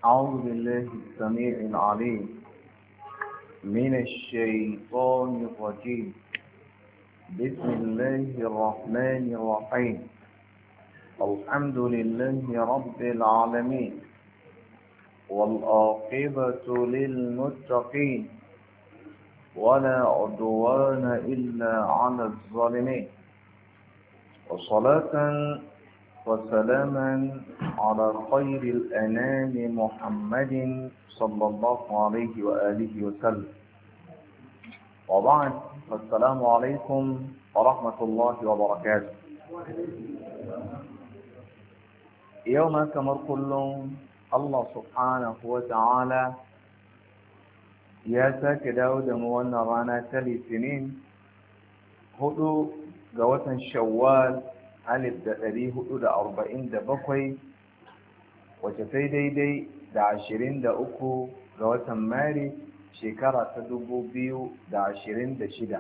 أعوذ بالله السميع العليم من الشيطان الرجيم. بسم الله الرحمن الرحيم. الحمد لله رب العالمين، والعاقبة للمتقين، ولا عدوان إلا على الظالمين، وصلاة وسلاما على خير الأنام محمد صلى الله عليه وآله وسلم، وبعد، السلام عليكم ورحمة الله وبركاته. يوم كمر كلهم الله سبحانه وتعالى يا ساك داود موانا رانا تلي سنين هدو قوة شوال 1447 wace sai daidai da 23 ga watan Maris shekara ta 2026.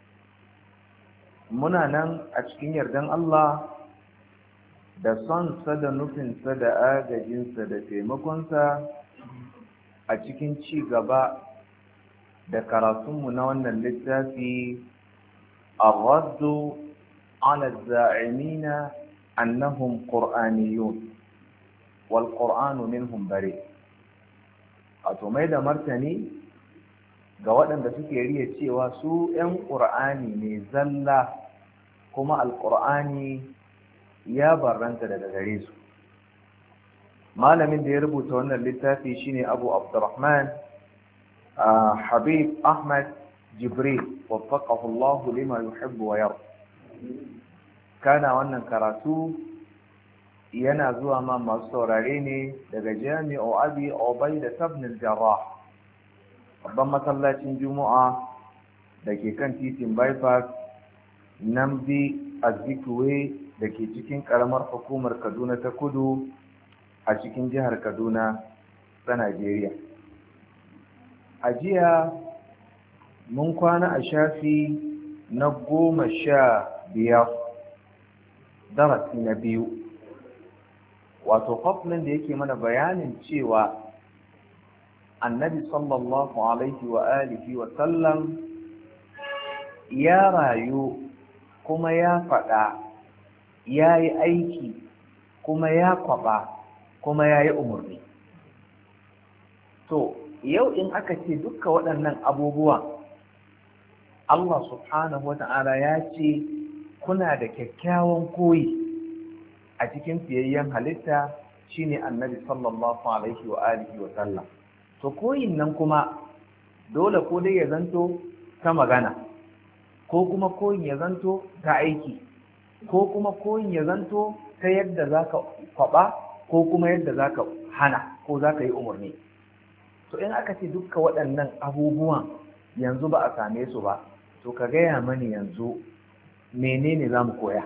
Muna nan a cikin yardan Allah da sonsa da nufinsa da agajinsa da taimakonsa a cikin ci gaba da karatunmu na wannan littafi ar-raddu على الزاعمين أنهم قرآنيون والقرآن منهم بريء. أتوميد مرتني قوانا بسكي ريه تشيوا سوء قرآني نزلا كما القرآني يا برنت لدغريزو. ما لمن ديربو تونا اللتافي شيني أبو عبد الرحمن حبيب أحمد جبريل وفقه الله لما يحب ويرضى. Kana wannan karatu yana zuwa ma masu saurare ne daga jami'u abi ubaida ibn al-jarrah, babban masallacin juma'a da ke kan titin bypass namdi azikwe da ke cikin karamar hukumar kaduna ta kudu a cikin jihar kaduna ta najeriya. A jiya mun kwana a shafi na 15 darasi na 2, wato faslin da yake mana bayanin cewa annabi sallallahu alaihi wa alihi wa sallam ya rayu kuma ya faɗa, ya yi aiki kuma ya kwaɓa kuma ya yi umarni. To yau in aka ce dukka waɗannan abubuwa Allah subhanahu wa ta'ala ya ce kuna da kyakkyawan koyi a cikin fiyayyen halitta shine annabi sallallahu alaihi wa alihi wa sallam. To koyin nan kuma dole ko dai ya zanto ta magana, ko kuma koyin ya zanto ta aiki, ko kuma koyin ya zanto ta yadda zaka kwaba, ko kuma yadda zaka hana ko zaka yi umarni. To in aka ce dukkan waɗannan abubuwan yanzu ba a same su ba, to ka gaya mani yanzu menene za mu koya?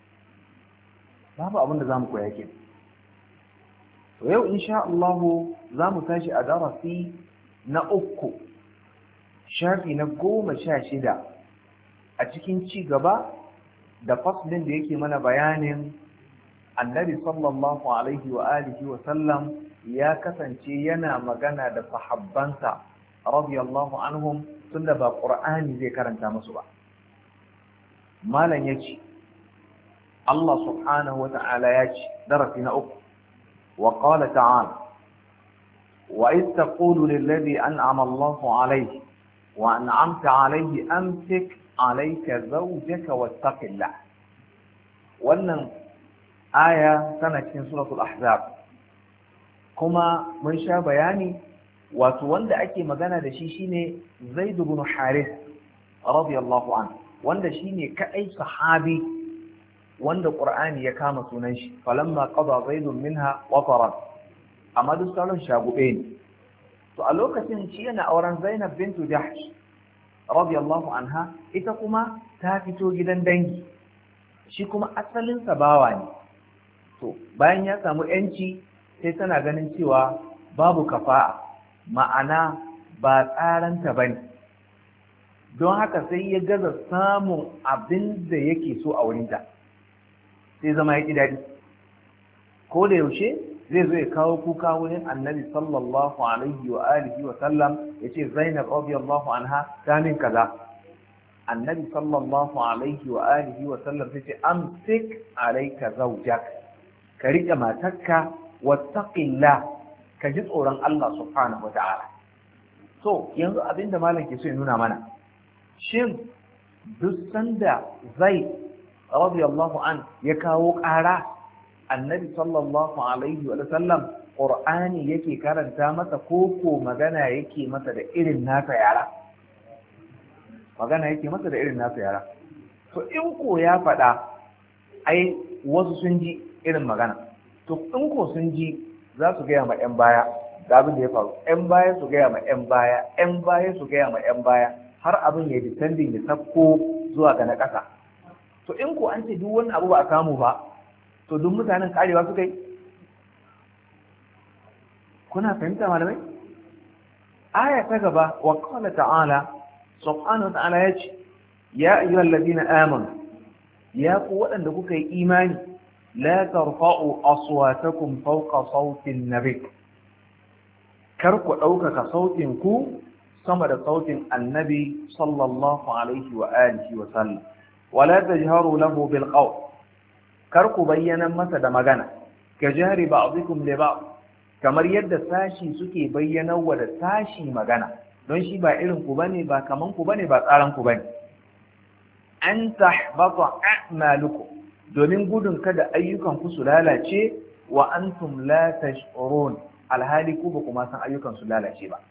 Babu abin da za mu koya ke. To yau insha Allah za mu tashi a darasi na 3, shafi na 16 a cikin ci gaba da faslin da yake mana bayanin annabi sallallahu alaihi wa alihi wa sallam ya kasance yana magana da sahabbansa radiyallahu anhum tunda ba Qur'ani zai karanta musu ba. Malam yace Allah subhanahu wa ta'ala yace darasi na 3, wa qala ta'ala wa iz taqulu lil ladhi an'ama Allahu alayhi wa an'amta alayhi amsik alayka zawjaka wattaqillah. Wannan aya tana cikin suratul ahzab, kuma mun sha bayani wato wanda ake magana da shi shine Zaid ibn Harith radiyallahu anhu, wanda shine kadai sahabi wanda Qur'ani ya kama sunan shi, falamma qada Zaidun minha wataran, amma duk sauran shagube ne. To a lokacin shi yana auren Zainab bintu Jahsh radiyallahu anha, ita kuma ta fito gidan dangi, shi kuma asalin sa bawa ne. To bayan ya samu yanci sai tana ganin cewa babu kafa'a, ma'ana ba tsaranta bane, don haka sai ya gaza samun abin da yake so a wurinta, sai zama ya ƙi daɗi. Ko da yaushe zai zo ya kawo kuka wurin annabi sallallahu alaihi wa alihi wa sallam ya ce Zainab radiyallahu anha ta min kaza. Annabi sallallahu alaihi wa alihi wa sallam sai ce amsik alayka zawjak, ka riƙe matarka, wattaqillah, ka ji tsoron Allah subhanahu wa ta'ala. So yanzu abinda malam ke so ya nuna mana, shin duk sanda Zaid radiyallahu an ya kawo ƙara, annabi sallallahu alaihi wa sallam Qur'ani yake karanta masa koko magana yake masa da irin nasa yara? Magana yake masa da irin nasa yara. To in ko ya faɗa, ai wasu sun ji irin magana. To in ko sun ji, za su gaya ma 'yan baya da abin da ya faru. 'Yan baya su gaya ma 'yan baya, 'yan baya su gaya ma 'yan baya, har abin ya descending ya sakko zuwa ga na ƙasa. To in ko an ce duk wani abu ba a samu ba, to duk mutanen karewa suka yi. Kuna fahimta malamai? Aya ta gaba, wa qala ta'ala, subhanahu wa ta'ala ya ce, ya ayyuhal ladina amanu, ya ku waɗanda kuka yi imani, la tarfa'u aswatakum fawqa sautin nabi, kar ku ɗaukaka sautin ku sama da sautin annabi sallallahu alaihi wa alihi wa sallam, wala tajharu lahu bil qawl, kar ku bayyana masa da magana, ka jahri ba'dikum li ba'd, kamar yadda sashi suke bayyana wa da sashi magana, don shi ba irin ku bane, ba kaman ku bane, ba tsaran ku bane. An tahbata a'malukum, domin gudun kada ayyukan ku su lalace, wa antum la tash'urun, alhali ku ba kuma san ayyukan su lalace ba.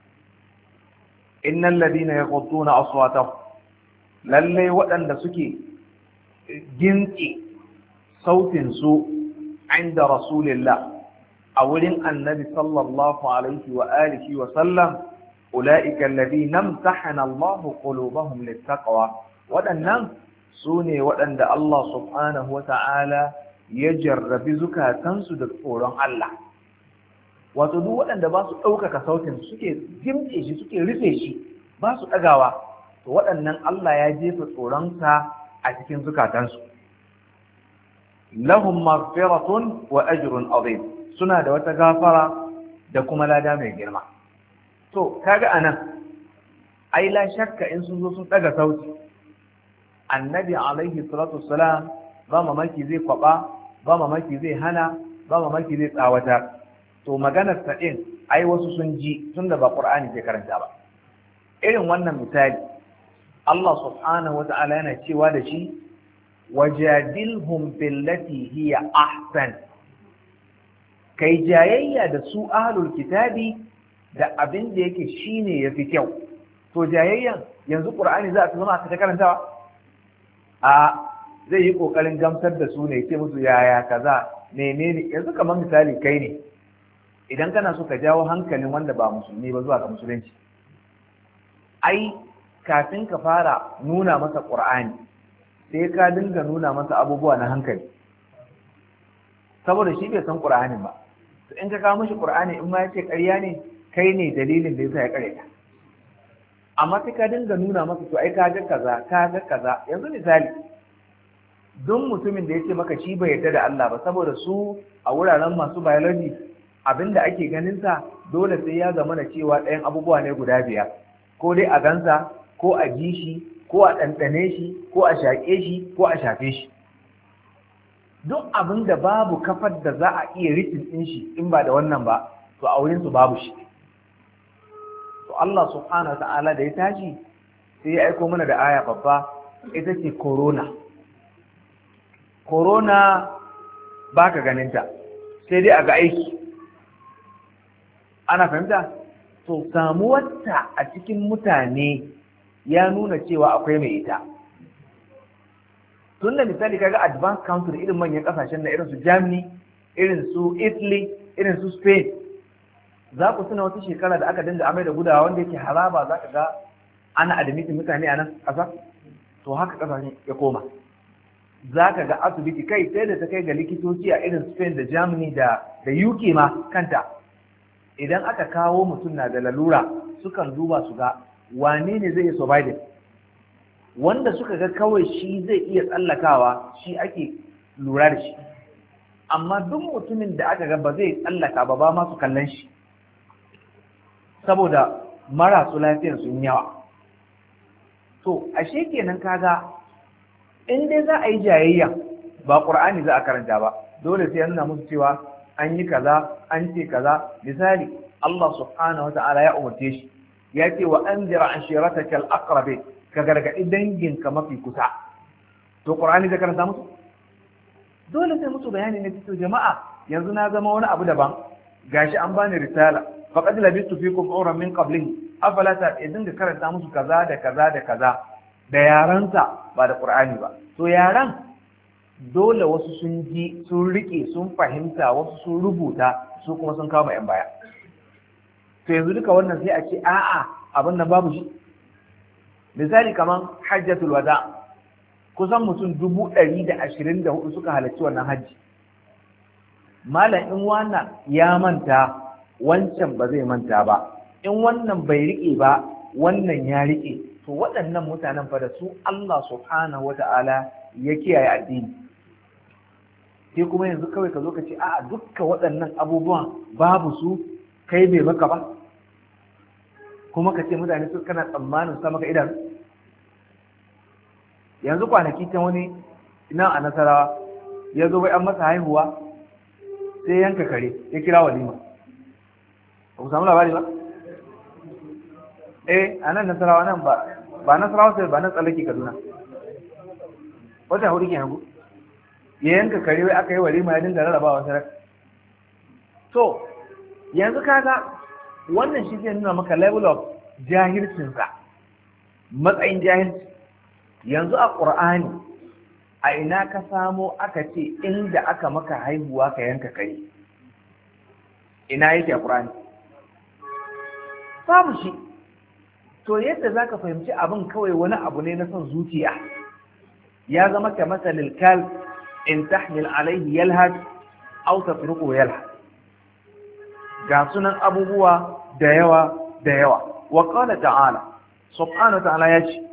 Innal ladina yaghudduna aswatahum, lalle waɗanda suke gintsi sautin su inda rasulillah, a wurin annabi sallallahu alaihi wa alihi wa sallam, ulaika alladhina imtahana Allahu qulubahum littaqwa, waɗannan su ne waɗanda Allah subhanahu wa ta'ala ya jarrabi zukatansu da tsoron Allah. Wato duk waɗanda ba su ɗaukaka sautin suke jimce shi, suke rufe shi, ba su ɗagawa, to waɗannan Allah ya jefa tsoronsa a cikin zukatansu. Lahum maghfiratun wa ajrun azim, suna da wata gafara da kuma lada mai girma. To kaga anan, ai la shakka in sun zo sun ɗaga sauti, annabi alaihi salatu wassalam ba mamaki zai kwaba, ba mamaki zai hana, ba mamaki zai tsawata. To maganar ta din ai wasu sun ji tunda ba Qur'ani ke karanta ba. Irin wannan misali Allah subhanahu wata'ala yana cewa da shi, wajadilhum billati hiya ahsan, kai jayayya da su ahlul kitabi da abin da yake shine yafi kyau. To jayayyan yanzu Qur'ani za a zama ta karantawa? A zai yi kokarin gamsar da su ne, ce musu yaya kaza menene. Yanzu kamar misali kai ne, idan kana so ka jawo hankalin wanda ba musulmi ba zuwa ga musulunci, ai kafin ka fara nuna masa Qur'ani sai ka dinga nuna masa abubuwa na hankali, saboda shi bai san Qur'anin ba. To in ka kawo mishi Qur'ani, in ma yace ƙarya ne, kai ne dalilin da yasa ya ƙarya. Amma sai ka dinga nuna masa, to ai ka ga kaza, ka ga kaza. Yanzu misali, duk mutumin da ya ce maka shi bai yarda da Allah ba, saboda su a wuraren masu biology abinda ake ganin sa dole sai ya zama na cewa ɗayan abubuwa ne guda biyar, ko dai a gansa, ko a ji shi, ko a ɗanɗane shi, ko a shaƙe shi, ko a shafe shi. Duk abin da babu kafar da za a iya rikin ɗin shi in ba da wannan ba, to a wurinsu babu shi. Allah subhanahu wa ta'ala da ya tashi sai ya aiko mana da aya babba, ita ce corona. Corona ba ka ganinta, sai dai a ga aiki. Ana fahimta? To samuwarta a cikin mutane ya nuna cewa akwai mai ita. Tun da misali kaga advanced country irin manyan kasashen na irin su Germany, irin su Italy, irin su Spain, za ku tuna wata shekara da aka dinga amai da gudawa wanda yake haraba, za ka ga ana admitin mutane a nan ƙasa? To haka ƙasashen ya koma. Za ka ga asibiti kai sai da ta kai ga likitoci a irin Spain da Germany da UK ma kanta. Idan aka kawo mutum na da lalura, sukan duba su ga wane ne zai iya surviving. Wanda suka ga kawai shi zai iya tsallakawa, shi ake lura da shi. amma duk mutumin da aka ga ba zai tsallaka ba ma su kallon shi saboda marasu lafiyar sun yawa. To ashe kenan kaga in dai za a yi jayayya ba ƙur'ani za a karanta ba, dole sai ya nuna musu cewa an yi kaza an ce kaza. Misali Allah subhanahu wata'ala ya umarce shi ya ce wa anzira ashiratakal aqrabi, ka gargaɗi danginka mafi kusa. To ƙur'ani zai karanta musu? Dole sai musu bayani ne fito jama'a yanzu na zama wani abu daban, gashi an bani risala faqad labistu fikum umran min qablihi afala ta idan da karanta musu kaza da kaza da kaza da yaransa ba da Qur'ani ba. To yaran dole wasu sun ji sun rike sun fahimta, wasu sun rubuta, su kuma sun kama yan baya. To yanzu duka wannan sai a ce a'a abin nan babu shi. Misali kaman hajjatul wada, kusan mutum 124 suka halarci wannan hajji. Malam in wannan ya manta wancan ba zai manta ba, in wannan bai riƙe ba wannan ya riƙe. To waɗannan mutanen fa da su Allah subhanahu wata'ala ya kiyaye addini. Sai kuma yanzu kawai ka zo ka ce a'a dukka waɗannan abubuwan babu su, kai bai maka ba, kuma ka ce mutane su kana tsammanin sa maka idanu. Yanzu kwanaki can wani nan a Nasarawa ya zo bai an masa haihuwa sai yanka kare ya kira walima. Ba ku samu labari ba? A nan Nasarawa nan ba Nasarawa sai ba nan tsallake Kaduna. Wata hudu ke hagu. Ya yanka kare wai aka yi walima ya dinga rarrabawa sadaka. To yanzu kaga wannan shi zai nuna maka level of jahilcinsa, matsayin jahilci. Yanzu a ƙur'ani a ina ka samo aka ce inda aka maka haihuwa ka yanka kare? Ina yake a ƙur'ani? Babu shi. To yadda za ka fahimci abin kawai wani abu ne na son zuciya, ya zama ka masalil kal in tahmil alaihi yalhad aw tatruku yalhad. Ga sunan abubuwa da yawa da yawa. Wa qala ta'ala, subhanahu wa ta'ala ya ce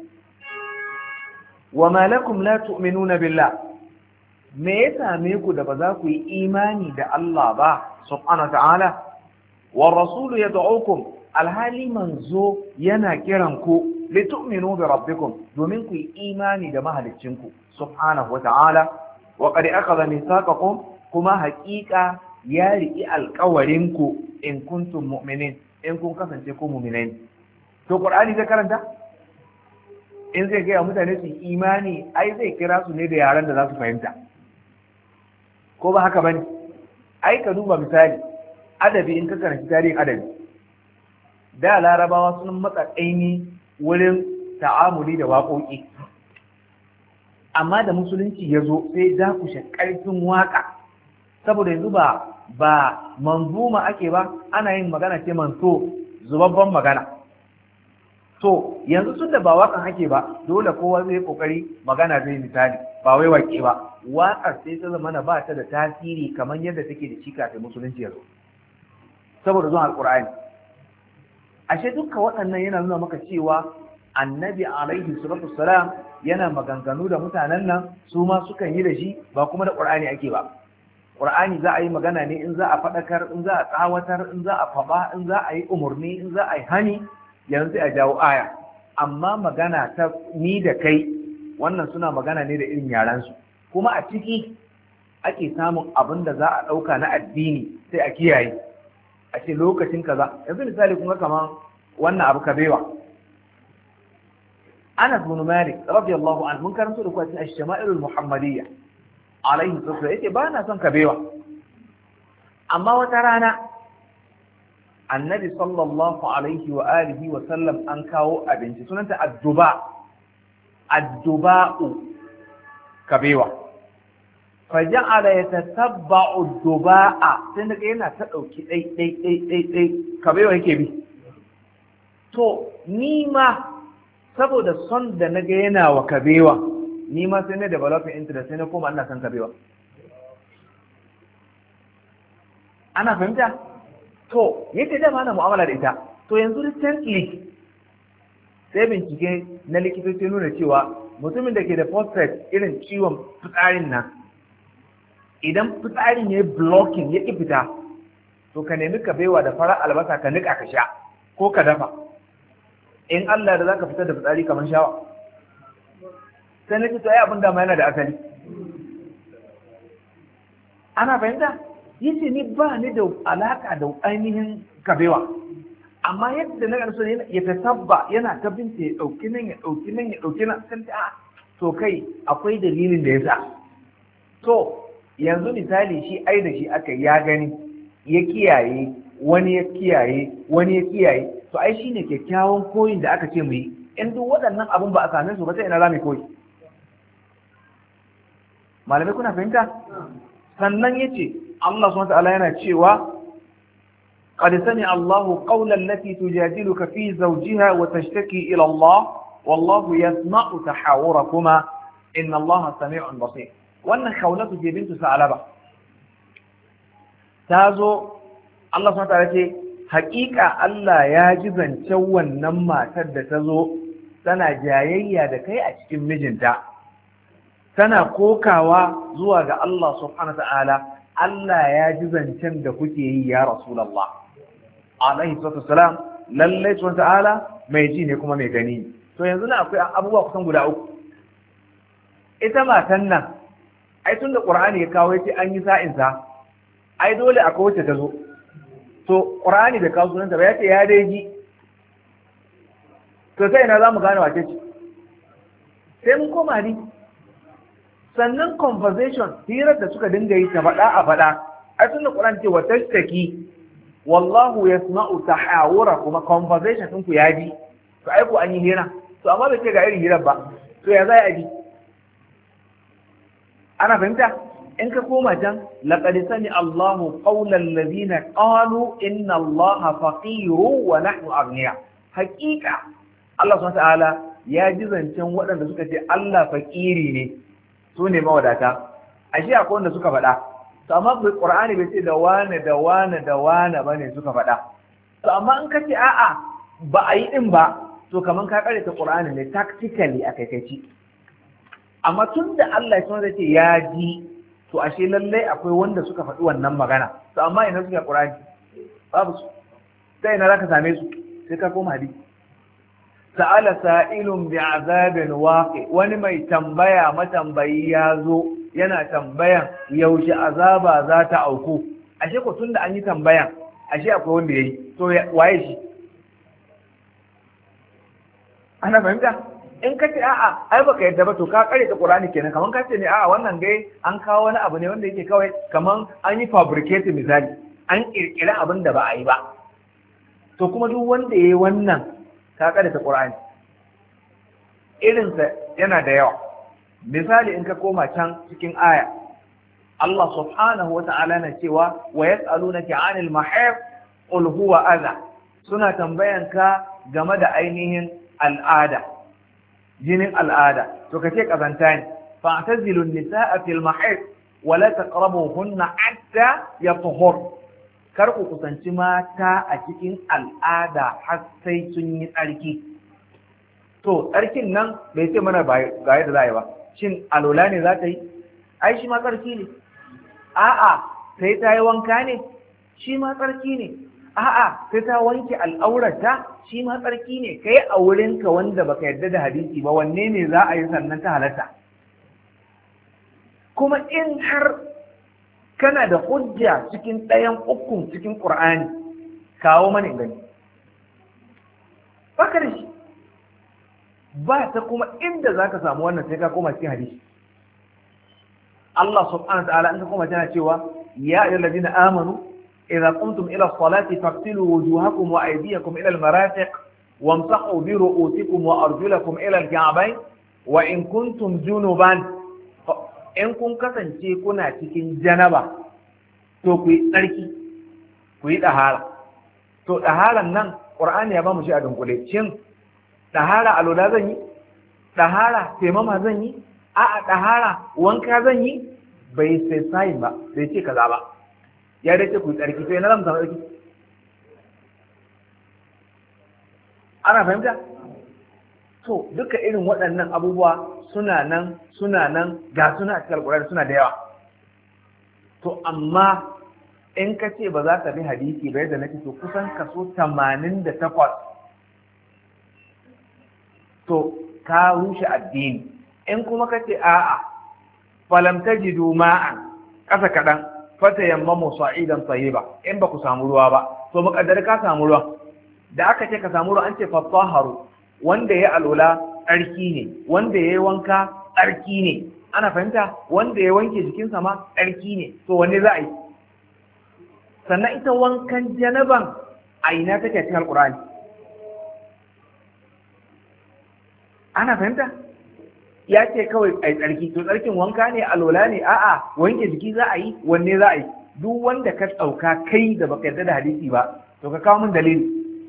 وما لكم لا تؤمنون بالله. me ya same ku da ba za ku yi imani da Allah ba subhanahu ta'ala? Wa rasulu yad'ukum, alhali manzo yana kiran ku litu'minu bi rabbikum, domin ku yi imani da mahaliccinku subhanahu ta'ala. Wa qad akhadha mithaqakum, kuma haqiqa ya riki alƙawarin ku in kuntum mu'minin, in kun kasance ku mu'minai. To Qur'ani zai karanta? In zai gaya mutane su imani, ai zai kira su ne da yaren da za su fahimta, ko ba haka bane? Ai ka duba misali adabi, in ka karanci tarihin adabi, da larabawa sun matsa ƙaimi wurin ta'amuli da waƙoƙi, amma da musulunci ya zo sai dakushe ƙarfin waƙa, saboda yanzu ba manzuma ake ba, ana yin magana ce manso, zubabban magana. To yanzu tun da ba waƙan ake ba, dole kowa zai kokari magana zai misali, ba wai waƙe ba. Waƙar sai ta zama ba ta da tasiri kamar yadda take da shi kafin musulunci ya zo, saboda zuwan alƙur'ani. Ashe dukkan waɗannan yana nuna maka cewa annabi alaihi salatu wassalam yana maganganu da mutanen nan, su ma sukan yi da shi, ba kuma da ƙur'ani ake ba. Ƙur'ani za a yi magana ne in za a faɗakar, in za a tsawatar, in za a faɓa, in za a yi umarni, in za a yi hani, yanzu a jawo aya. Amma magana ta ni da kai, wannan suna magana ne da irin yaransu, kuma a ciki ake samun abin da za a ɗauka na addini sai a kiyaye, a ce lokacin kaza. Yanzu misali kun ga kamar wannan abu kabewa, Anas bin Malik radiyallahu anhu, mun karanto da kuwa cikin ash-shama'ilul muhammadiyya alaihi salatu, yace ba na son kabewa, amma wata rana annabi sallallahu alaihi wa alihi wa sallam an kawo abinci, sunanta adduba'u kabewa, faja'ala yatatabba'u adduba'a, sai daga yana ta dauki dai kabewa yake bi. To ni ma saboda son da naga yana wa kabewa, ni ma sai na developing interest, sai na koma ina son kabewa. Ana fahimta? To yadda dama ana mu'amala da ita. To yanzu recently sai bincike na likitoci nuna cewa mutumin da ke da prostate, irin ciwon fitsarin nan, idan fitsarin ya yi blocking ya ƙi fita to ka nemi ka baiwa da farar albasa ka niƙa ka sha ko ka dafa in Allah da za ka fitar da fitsari kamar shawa sai na ce to ai abin dama yana da asali ana fahimta yace ni ba ni da alaka da ainihin kabewa amma yadda na garso ne ya tasabba yana ta binta ya dauki nan ya dauki nan ya dauki nan sai a to kai akwai dalilin da yasa to yanzu misali shi ai da shi aka ya gani ya kiyaye wani ya kiyaye wani ya kiyaye to ai shine kyakkyawan koyin da aka ce mu yi in duk waɗannan abun ba a same su ba sai ina za mu koyi malamai kuna fahimta sannan yace Allah subhanahu wa ta'ala yana cewa قد سمع الله قول التي تجادلك في زوجها وتشتكي إلى الله والله يسمع تحاوركما إن الله سميع بصير وأن خولته بنت ثعلبة تازو الله سبحانه وتعالى حقيقة الله يجزا شوا نما تد تزو تنا جايية دكي أشكم مجنتا تنا كوكاوا زواج الله سبحانه وتعالى الله يجزا شم دكتي يا رسول الله alaihi salatu wassalam lallai subhanahu ta'ala mai ji ne kuma mai gani to yanzu na akwai abubuwa kusan guda uku ita matan nan ai tunda qur'ani ya kawo yace an yi sa'in sa ai dole akwai wacce ta zo to qur'ani da kawo sunanta ba yace ya dai ji to sai ina zamu gane wace ce sai mun koma ni sannan conversation hirar da suka dinga yi ta faɗa a faɗa ai tunda qur'ani ce wa tashtaki wallahu yasma'u tahawurakum conversation ɗinku ya ji to ai ko an yi hira to amma bai ce ga irin hirar ba to ya za a ji ana fahimta in ka koma can laqad sami Allahu qawla alladhina qalu inna Allaha faqiru wa nahnu aghniya haqiqa Allah subhanahu wa ta'ala ya ji zancen waɗanda suka ce Allah faƙiri ne su ne mawadata ashe akwai wanda suka faɗa to amma Qur'ani bai ce da wane da wane da wane bane suka faɗa to amma in ka ce a'a ba a yi din ba to kaman ka kare ta Qur'ani ne tactically a kaikaici amma tun da Allah ya sanar ce ya ji to ashe lallai akwai wanda suka faɗi wannan magana to amma ina suka Qur'ani babu su sai ina zaka same su sai ka koma hadisi sa'ala sa'ilun bi'azabin waqi wani mai tambaya matambayi ya zo yana tambayan yaushe azaba za ta auku ashe ko tunda an yi tambayan ashe akwai wanda yayi to waye shi ana fahimta in ka ce a'a ai baka yadda ba to ka kare ta Qur'ani kenan kaman ka ce ne a'a wannan dai an kawo wani abu ne wanda yake kawai kaman an yi fabricate misali an kirkira abin da ba a yi ba to kuma duk wanda yayi wannan ka kare ta Qur'ani irinsa yana da yawa misali in ka koma can cikin aya Allah subhanahu wata'ala na cewa wa yas'alunaka 'anil mahid qul huwa adha suna tambayan ka game da ainihin al'ada jinin al'ada to kace kazanta ne fa'tazilu an-nisaa fil mahid wa la taqrabuhunna hatta yatahhur kar ku kusanci mata a cikin al'ada har sai sun yi tsarki to tsarkin nan bai ce mana ga yadda za a yi ba shin alola ne za ta yi ai shi ma tsarki ne a'a sai ta yi wanka ne shi ma tsarki ne a'a sai ta wanke al'aurata shi ma tsarki ne kai a wurinka wanda baka yarda da hadisi ba wanne ne za a yi sannan ta halatta kuma in har kana da hujja cikin ɗayan ukun cikin Qur'ani kawo mana gani baka da shi ba ta kuma inda za ka samu wannan sai ka koma cikin hadisi Allah subhanahu wa ta'ala in ka koma tana cewa ya ayyuhal ladina amanu idza qumtum ila as-salati faqtilu wujuhakum wa aydiyakum ila al-marafiq wamsahu bi ru'usikum wa arjulakum ila al-ka'bayn wa in kuntum junuban in kun kasance kuna cikin janaba to ku yi tsarki ku yi dahara to daharan nan Qur'ani ya ba mu shi a dunkule shin ɗahara alola zan yi ɗahara taimama zan yi a'a ɗahara wanka zan yi bai sai sayin ba bai ce kaza ba ya dace ku tsarki sai na zama samu tsarki ana fahimta to duka irin waɗannan abubuwa suna nan ga suna cikin alƙur'ani suna da yawa to amma in ka ce ba za ka bi hadisi ba yadda nake to kusan kaso 88 to ka rushe addini. In kuma ka ce a'a falam tajidu ma'an ƙasa kaɗan fata yamma musa'idan tayyiba, in ba ku samu ruwa ba to muƙaddar ka samu ruwa. Da aka ce ka samu ruwa an ce fattaharu, wanda ya alula tsarki ne, wanda ya yi wanka tsarki ne, ana fahimta, wanda ya wanke jikinsa ma tsarki ne, to wanne za a yi? Sannan ita wankan janaban a ina take cikin alƙur'ani? Ana fahimta? Ya ce kawai a yi tsarki, to tsarkin wanka ne, alola ne, a'a wanke jiki za a yi, wanne za a yi? Duk wanda ka ɗauka kai da baka yarda da hadisi ba, to ka kawo min dalili.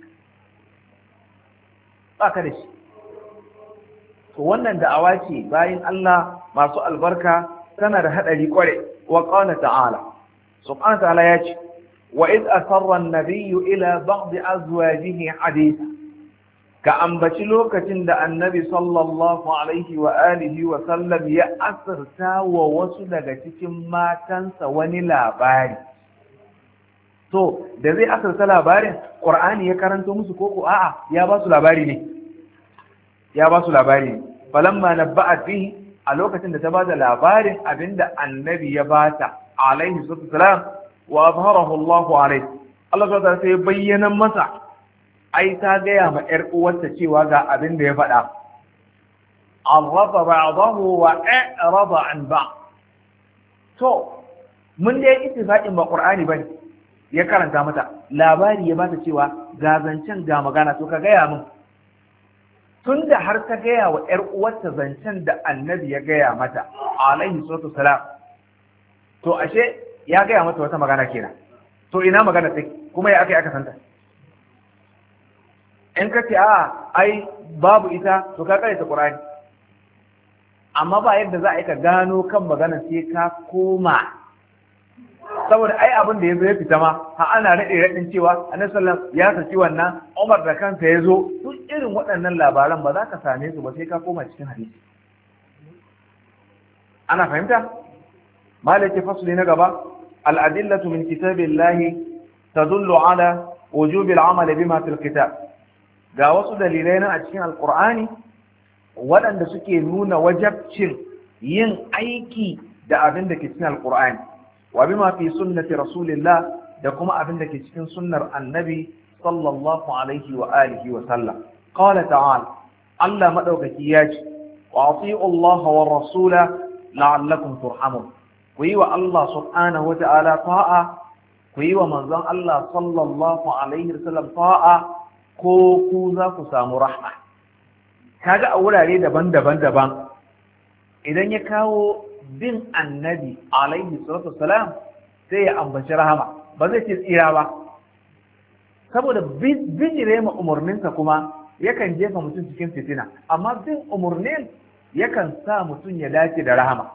Ba ka da shi. To wannan da'awa ce bayan Allah masu albarka tana da haɗari ƙware. Wa qala ta'ala, subhanahu ta'ala ya ce, wa iz asarra an-nabiyyu ila ba'd azwajihi haditha, ka ambaci lokacin da annabi sallallahu alaihi wa alihi wa sallam ya asirta wa wasu daga cikin matansa wani labari. To da zai asirta labarin, Qur'ani ya karanto musu koko a'a ya ba su labari ne? Ya ba su labari ne. Falamma nabba'at bihi, a lokacin da ta ba da labarin abinda annabi ya bata alaihi salatu wasalam wa azharahu Allahu alaihi, Allah subhanahu wa ta'ala sai bayyana masa, ai ta gaya ma ƴar uwarta cewa ga abin da ya faɗa. Arrafa ba'dahu wa a'rada an ba'd. To mun dai ittifaqin ba Qur'ani bane, ya karanta mata labari ya bata cewa ga zancen ga magana, to ka gaya min. Tunda har ta gaya wa ƴar uwarta zancen da annabi ya gaya mata alaihi salatu wasalam, to ashe ya gaya mata wata magana kenan. To ina magana take kuma ya aka santa? In ka ce a ai babu ita, to ka kare ta Qur'ani. Amma ba yadda za a yi ka gano kan magana sai ka koma, saboda ai abin da ya zo ya fita ma ha ana rade radin cewa Annabi sallallahu alaihi wasallam ya saki wannan, Umar da kansa ya zo. Duk irin waɗannan labaran ba za ka same su ba sai ka koma cikin hadisi. Ana fahimta? malaki fasli na gaba, al-adillatu min kitabillahi tadullu ala wujubi al-amal bima fil kitab. Ga wasu dalilai nan a cikin alkur'ani waɗanda suke nuna wajabcin yin aiki da abin da ke cikin alkur'ani, wa bima fi sunnati rasulillah, da kuma abin da ke cikin sunnar annabi sallallahu alaihi wa alihi wa sallam. Qala ta'ala, Allah madaukaki ya ce, wa ati'u Allah wa rasula la'allakum turhamun. Ku yi wa Allah subhanahu wa ta'ala ta'a, ku yi wa manzon Allah sallallahu alaihi wa sallam ta'a, ko ku za ku samu rahma. Kaga a wurare daban-daban idan ya kawo bin annabi alaihi salatu wassalam sai ya ambaci rahama, ba zai ce tsira ba, saboda bijire ma umarninsa kuma yakan jefa mutum cikin fitina, amma bin umarnin yakan sa mutum ya dace da rahama.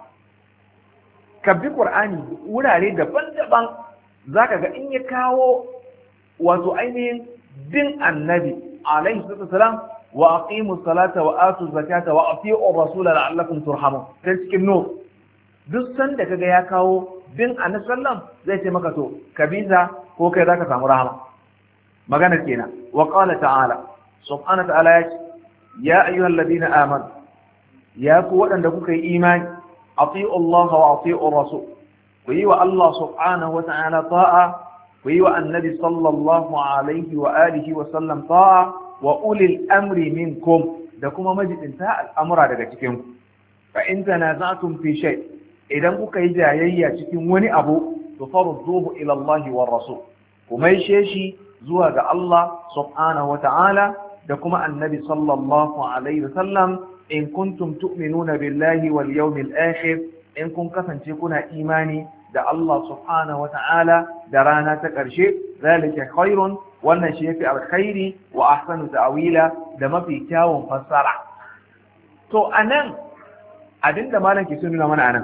Ka bi Qur'ani wurare daban-daban zaka ga in ya kawo wato ainihin bin annabi alaihi salatu wasalam, wa aqimu salata wa atu zakata wa ati'u rasula la'allakum turhamun, sai cikin nur. Duk sanda kaga ya kawo bin annabi sallam zai ce maka to kabiza ko kai zaka samu rahama. Magana kenan. Wa qala ta'ala, subhanahu ta'ala ya ce, ya ayyuhal ladina amanu, ya ku waɗanda kuka yi imani, ati'u Allah wa ati'u rasul, ku yi wa Allah subhanahu wa ta'ala ta'a, ku yi wa annabi sallallahu alaihi wa alihi wa sallam ta'a, wa ulil amri minkum, da kuma majidinta al'amura daga cikin ku. Fa in tanaza'tum fi shay, idan kuka yi jayayya cikin wani abu, to farudduhu ila Allah wa rasul, ku maishe shi zuwa ga Allah subhanahu wa ta'ala da kuma annabi sallallahu alaihi wa sallam, in kuntum tu'minuna billahi wal yawmil akhir, in kun kasance kuna imani da Allah subhanahu wata'ala da rana ta ƙarshe, zalika khairun, wannan shi yafi alkhairi, wa ahsanu ta'wila, da mafi kyawun fassara. To anan abinda malam ke nuna mana anan,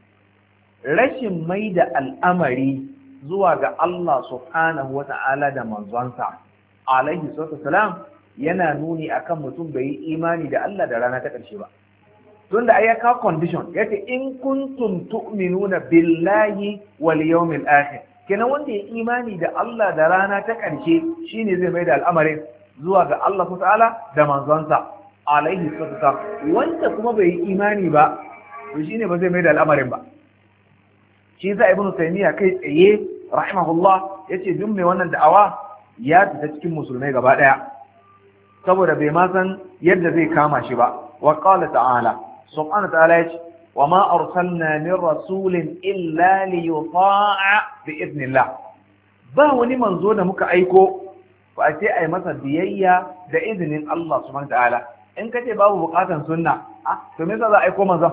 rashin mai da al'amari zuwa ga Allah subhanahu wata'ala da manzonsa alaihi salatu wasalam yana nuni akan mutum bai yi imani da Allah da rana ta ƙarshe ba. tunda ai ya kawo condition yace in kuntum tu'minuna billahi wal yawmil akhir kenan wanda ya imani da Allah da rana ta ƙarshe shine zai mai da al'amarin zuwa ga Allah ta'ala da manzonsa alaihi salatu wanda kuma bai yi imani ba to shine ba zai mai da al'amarin ba shi yasa ibnu taymiya kai tsaye rahimahullah yace duk mai wannan da'awa ya fita cikin musulmai gaba daya saboda bai ma san yadda zai kama shi ba wa qala ta'ala subhanahu wa ta'ala yace wa ma arsalna min rasulin illa li yuta'a bi idnillah ba wani manzo da muka aiko ba sai ai masa biyayya da izinin Allah subhanahu wa ta'ala in kace babu bukatan sunna to me yasa za a aiko manzo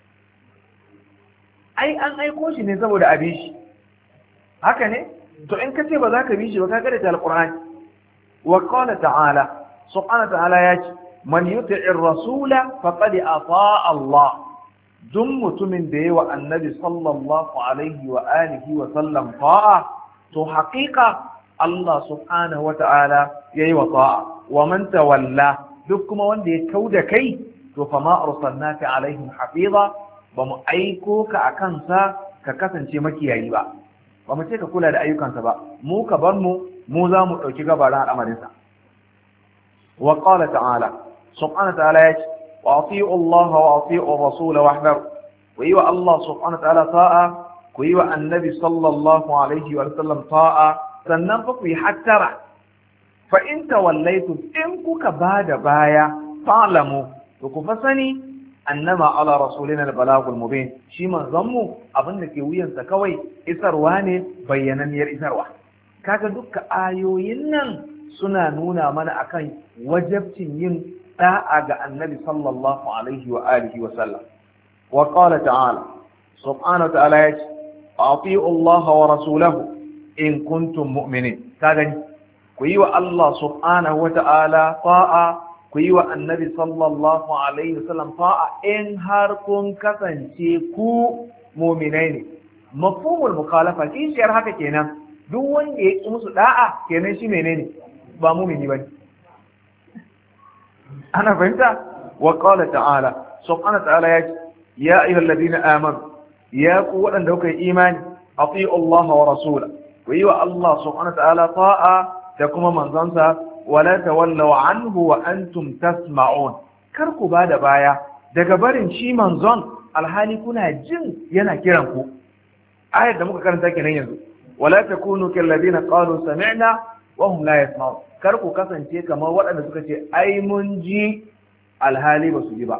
ai an aiko shi ne saboda abi shi haka ne to in kace ba za ka bi shi ba ka ga da alqur'ani wa qala ta'ala subhanahu wa ta'ala yace man yuti'ir rasula faqad ata'a Allah duk mutumin da yawa annabi sallallahu alaihi wa alihi wa sallam ta'a to haqiqa Allah subhanahu wa ta'ala yayi wa ta'a wa man tawalla duk kuma wanda ya kauda kai to fa ma arsalnaka alaihim hafiza ba mu aiko ka akan sa ka kasance makiyayi ba ba mu ce ka kula da ayyukansa ba mu ka bar mu za mu dauki gabaran al'amarin sa wa qala ta'ala subhanahu wa ta'ala yace wa ati'u Allah wa ati'u ar-rasul wahdharu wa yi wa Allah subhanahu wa ta'ala ta'a ku yi wa annabi sallallahu alaihi wa sallam ta'a sannan fa ku yi hattara fa in tawallaytum in kuka bada baya fa'lamu to ku fa sani annama ala rasulina al-balagul mubin shi manzon mu abin da ke wuyansa kawai isarwa ne bayyananniyar isarwa kaga dukkan ayoyin nan suna nuna mana akan wajibcin yin da'a ga annabi sallallahu alaihi wa alihi wa sallam wa qala ta'ala subhanahu wa ta'ala yace ati'u Allah wa rasulahu in kuntum mu'minin ka gani ku yi wa Allah subhanahu wa ta'ala ta'a ku yi wa annabi sallallahu alaihi wa sallam ta'a in har kun kasance ku mu'minai ne mafhumul mukhalafa kishiyar haka kenan duk wanda ya ki musu da'a kenan shi menene ba mu'mini bane ana fahimta wa qala ta'ala subhanahu wa ta'ala yace ya ayyuhal ladina amanu ya ku wadanda kuka yi imani ati'u Allah wa rasula ku yi wa Allah subhanahu wa ta'ala ta'a da kuma manzonsa wala tawallaw anhu wa antum tasma'un kar ku bada baya daga barin shi manzon alhali kuna jin yana kiran ku ayar da muka karanta kenan yanzu wala takunu kal ladina qalu sami'na wa hum la yasma'un kar ku kasance kamar waɗanda suka ce ai mun ji alhali ba su ji ba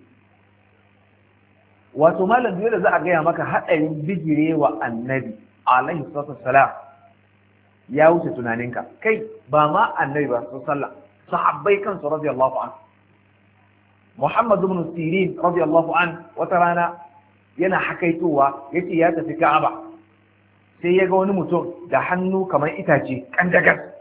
wato malam da za a gaya maka haɗarin bijire wa annabi alaihi salatu wassalam ya wuce tunaninka kai ba ma annabi ba sallallahu sahabbai kansu radiyallahu anhu Muhammad ibn Sirin radiyallahu anhu wata rana yana hakaitowa yace ya tafi Ka'aba sai ya ga wani mutum da hannu kamar itace kandagar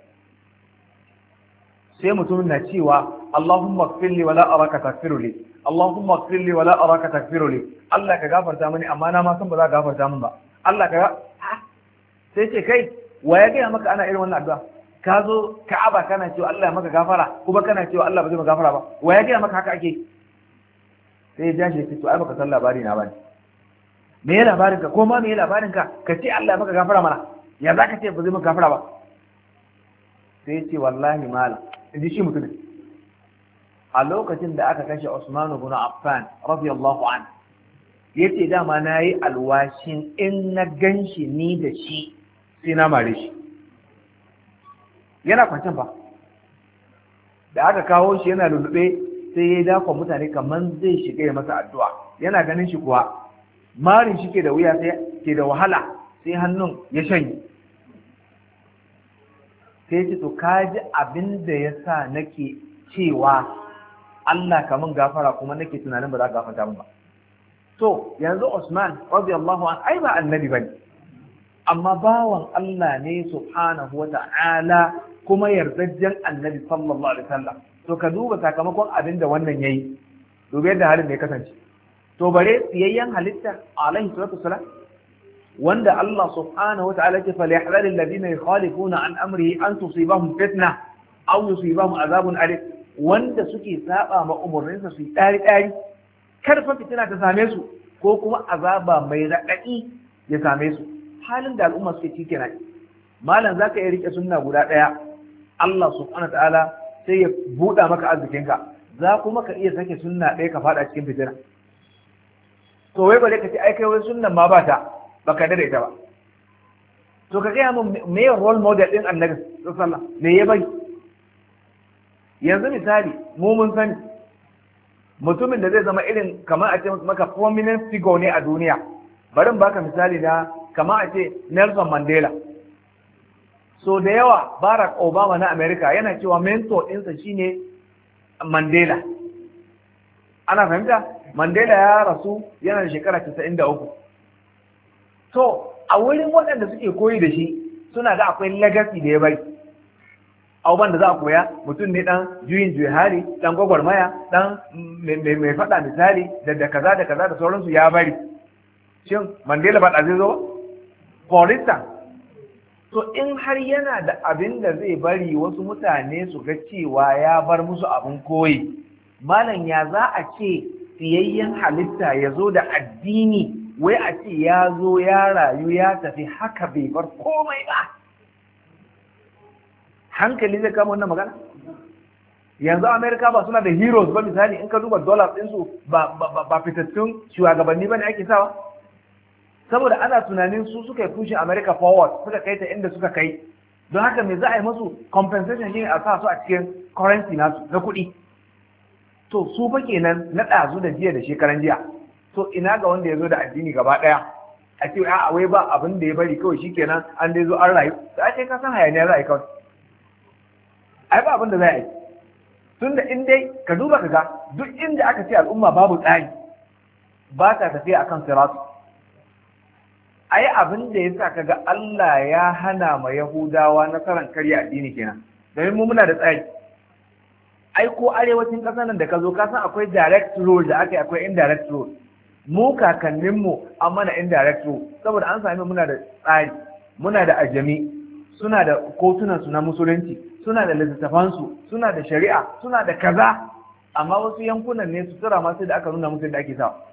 sai mutumin na cewa Allahumma ighfir li wa la araka taghfiru li Allahumma ighfir li wa la araka taghfiru li Allah ka gafarta mini amma na ma san ba za ka gafarta min ba Allah ka sai ce kai wa ya gaya maka ana irin wannan addu'a ka zo Ka'aba kana cewa Allah ya maka gafara kuma kana cewa Allah ba zai maka gafara ba wa ya gaya maka haka ake sai ya jashi ce to ai baka san labari na bane me ya labarin ka ko ma me ya labarin ka ka ce Allah ya maka gafara mana ya za ka ce ba zai maka gafara ba sai ya ce wallahi malam in ji shi mutumin a lokacin da aka kashe Usman ibn Affan radiyallahu anhu yace dama nayi alwashin in na ganshi ni da shi sai na mare shi yana kwancin ba da aka kawo shi yana lulube sai ya dakon mutane kaman zai shiga ya masa addu'a yana ganin shi kuwa marin shi ke da wuya sai ke da wahala sai hannun ya shanye sai ce to kaji abin da ya sa nake cewa Allah ka min gafara kuma nake tunanin ba za ka gafarta min ba to yanzu Usman radiyallahu anhu ai ba annabi bane amma bawan Allah ne subhanahu wa ta'ala kuma yardajjen annabi sallallahu alaihi wasallam to ka duba sakamakon abin da wannan yayi duba yadda halin da ya kasance to bare tsiyayyen halitta alaihi salatu wasalam wanda Allah subhanahu wa ta'ala ya fali yahdhar alladhina yukhalifuna an amrihi an tusibahum fitna aw yusibahum azabun alim wanda suke saba ma umurninsa su dari karfa fitina ta same su ko kuma azaba mai raɗaɗi ya same su. Halin da al'umma suke ci kenan. Malam zaka iya rike sunna guda ɗaya, Allah subhanahu ta'ala sai ya buɗa maka arzikinka, za kuma ka iya sake sunna ɗaya ka faɗa cikin fitina. To wai bare ka ce ai kai wai sunnan ma ba ta baka da ita ba. To ka gaya min me role model ɗin Annabi sallallahu alaihi wasallam me ya bai? Yanzu misali mu mun sani mutumin da zai zama irin kamar a ce maka prominent figure ne a duniya, bari baka misali na kamar a ce Nelson Mandela. So da yawa Barack Obama na America yana cewa mentor ɗinsa shine Mandela. Ana fahimta? Mandela ya rasu yana da shekara 93. To a wurin waɗanda suke koyi da shi suna ga akwai legacy da ya bari. Abubuwan da za a koya mutum ne ɗan juyin juhari, ɗan gwagwarmaya, ɗan mai faɗa misali da kaza da kaza da sauransu ya bari. Shin Mandela ba ɗazi zo? For instance, to in har yana da abin da zai bari wasu mutane su ga cewa ya bar musu abin koyi, malam ya za a ce siyayyen halitta ya zo da addini wai a ce ya zo ya rayu ya tafi haka bai bar komai ba? Hankali zai kama wannan magana? Yanzu Amerika ba suna da heroes ba misali, in ka duba dollars ɗinsu ba fitattun shugabanni ba ne ake sawa? Saboda ana tunanin su suka yi pushing America forward, suka kai ta inda suka kai, don haka me za a yi musu compensation shi ne a sa su a cikin currency nasu na kuɗi. To su fa kenan na ɗazu da jiya da shekaran jiya. To ina ga wanda ya zo da addini gaba ɗaya a ce a wai ba abin da ya bari kawai shi kenan an dai zo an rayu, da ake ka san hayaniya za a yi kawai. Ai ba abin da za a yi. Tun da in dai ka duba ka ga duk inda aka ce al'umma babu tsari ba ta tafiya akan siratu. Ai abin da ya sa kaga Allah ya hana ma Yahudawa nasarar karya addini kenan. Domin mu muna da tsari. Ai ko arewacin ƙasar nan da ka zo ka san akwai direct road da aka yi, akwai indirect road. Mu kakanninmu an mana indirect road saboda an sami muna da tsari, muna da ajami, suna da kotunansu na musulunci, suna da littattafansu, suna da shari'a, suna da kaza. Amma wasu yankunan ne su tura masu da aka nuna musu da ake sawa.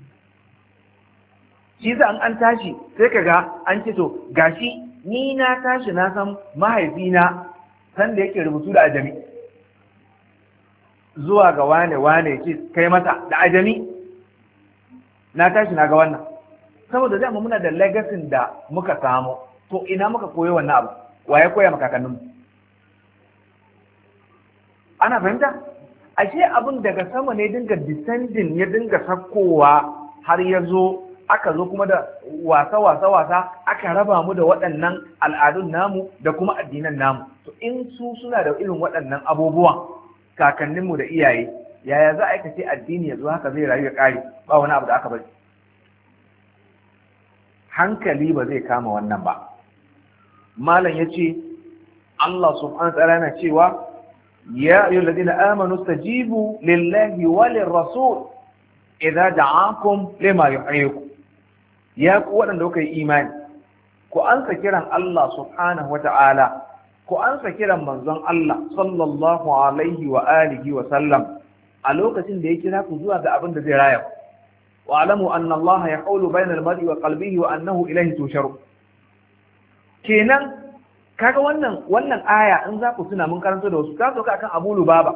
Shi sa an tashi sai ka ga an ce to gashi ni na tashi na san mahaifina sanda yake rubutu da ajami zuwa ga wane ce kai mata da ajami, na tashi na ga wannan saboda zai muna da legacy da muka samu. To ina muka koyo wannan abu, waye koya makakanninmu? Ana fahimta? Ashe abin daga sama ne dinga descending ya dinga sakkowa har ya zo aka zo kuma da wasa aka raba mu da waɗannan al'adun namu da kuma addinan namu. To in su suna da irin waɗannan abubuwan kakanninmu da iyaye, yaya za a aikace addini ya zo haka zai rayu ya ƙare ba wani abu da aka bari? Hankali ba zai kama wannan ba. Malam ya ce Allah subhanahu wa ta'ala yana cewa ya ayyuhal ladina amanu stajibu lillahi wa lirrasul idza da'akum lima yuhyikum. Ya ku waɗanda kuka yi imani, ku ansa kiran Allah subhanahu wa ta'ala, ku ansa kiran manzon Allah sallallahu alaihi wa alihi wa sallam a lokacin da ya kira ku zuwa ga abin da zai raya ku. Wa alamu anna Allah yahulu bainal mar'i wa qalbihi wa annahu ilayhi tusharu. Kenan kaga wannan aya in za ku tuna mun karanta da wasu ka sauka akan Abu Lubaba.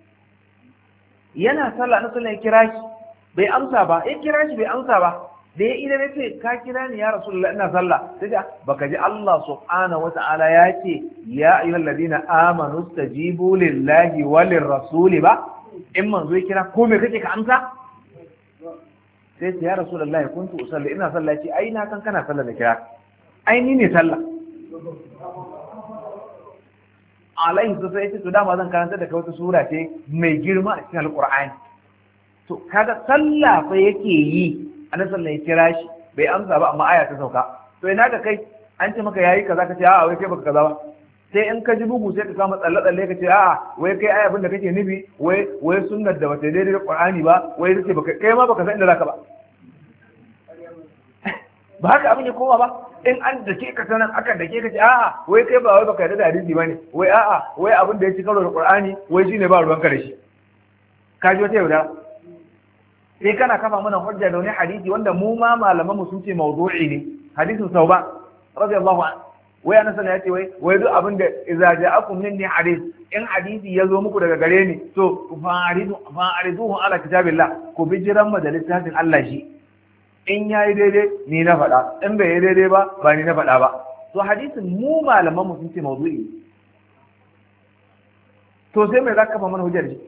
Yana sallah na sallah ya kira shi bai amsa ba, ya kira shi bai amsa ba. Da ya idan yace ka kira ni ya Rasulullah ina sallah, sai da baka ji Allah subhanahu wata'ala ya ce ya ayyuhal ladina amanu stajibu lillahi wa lirrasuli ba? In manzo ya kira ko me kake ka amsa? Sai ya Rasulullah kuntu usalli ina sallah, ce ai na kan kana sallah da kira. Ai ni ne sallah. Alaihi sai ya ce to dama zan karanta da kai wata sura ce mai girma a cikin Alqur'ani. To kaga sallah fa yake yi, annabi sallallahu ya kira shi bai amsa ba amma aya ta sauka. To ina ga kai an ce maka yayi kaza kace a'a wai kai baka kaza ba, sai in ka ji bugu sai ka kama tsalle tsalle kace a'a wai kai ai abin da kake nufi wai sunnar da bata daidai da Qur'ani ba, wai kace baka kai ma baka san inda zaka ba. Ba haka abin ya koma ba, in an dake ka sanan aka dake ka ce a'a wai kai ba wai baka yarda da hadisi bane, wai a'a wai abin da ya ci karo da Qur'ani wai shine ba ruwanka da shi. Ka ji wata yaudara. sai kana kafa mana hujja da wani hadisi wanda mu ma malaman mu sun ce mawdu'i ne, hadisin Sauban radiyallahu anhu. Wai annabi sallallahu alaihi wasallam ya ce wai duk abin da idza ja'akum minni hadith, in hadisi ya zo muku daga gare ni to fa'ariduhu ala kitabillah, ku bijiran majalisatin Allah shi, in yayi daidai ni na faɗa, in bai yi daidai ba ni na faɗa ba. To hadisin mu malaman mu sun ce mawdu'i. To sai mai zaka kafa mana hujjar shi?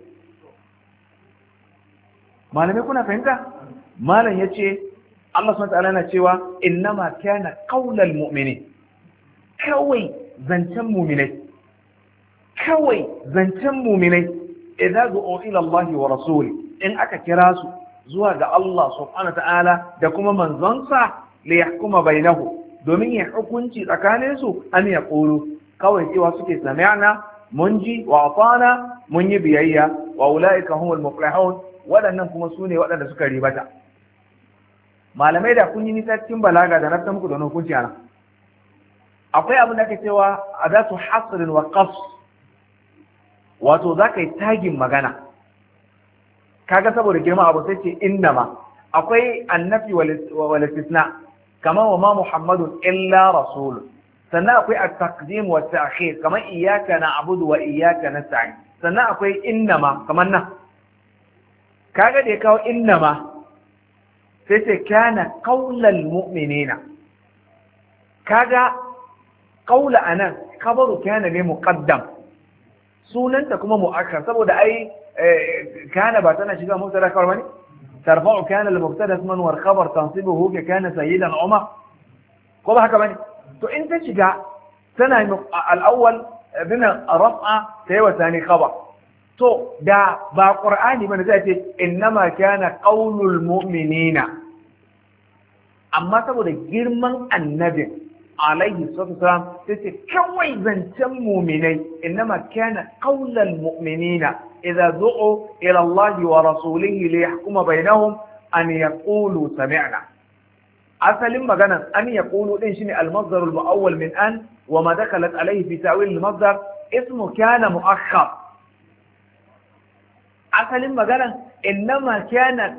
Malamai kuna fahimta? Malam yace Allah subhanahu wa ta'ala yana cewa innama kana qaulal mu'minin, kawai zancen mu'minai, kawai zancen mu'minai idza du'u ila Allah wa rasuli, in aka kira su zuwa ga Allah subhanahu wa ta'ala da kuma manzonsa li yahkuma bainahu, domin ya hukunci tsakanin su, an ya qulu, kawai cewa suke sami'na, mun ji, wa atana, mun yi biyayya, wa ulaika humul muflihun, waɗannan kuma su ne waɗanda suka ribata. Malamai da kun yi nisa cikin balaga da nafta muku da wani hukunci ana, akwai abin da ake cewa adatu hasrin wa qas, wato za ka yi tagin magana, kaga saboda girma abu sai ce innama. Akwai annafi wal istisna, kamar wa ma muhammadun illa rasul. Sannan akwai at-taqdim wa at-ta'khir, kamar iyyaka na'budu wa iyyaka nasta'in. Sannan akwai innama, kamar nan kaga da ya kawo innama sai ce kana qaulal mu'minina, kaga qaula anan khabaru kana ne muqaddam, sunanta kuma mu'akkar, saboda ai kana ba tana shiga mubtada kawai bane, tarfa'u kana al-mubtada isman wal khabar tansibuhu ka kana sayyidan umar, ko ba haka bane? to in ta shiga tana al-awwal bina raf'a sai wa thani khabar. To da ba qur'ani bane zai ce innama kana qaulul mu'minina, amma saboda girman annabin alaihi salatu wasalam sai ce kawai zancen mu'minai, innama kana qaulal mu'minina idza du'u ila Allah wa rasulihi li yahkuma bainahum an yaqulu sami'na. asalin maganan an yaqulu din shine al-masdar al-mu'awwal min an wa ma dakhalat alayhi fi ta'wil al-masdar ismu kana mu'akhkhar. asalin maganan innama kana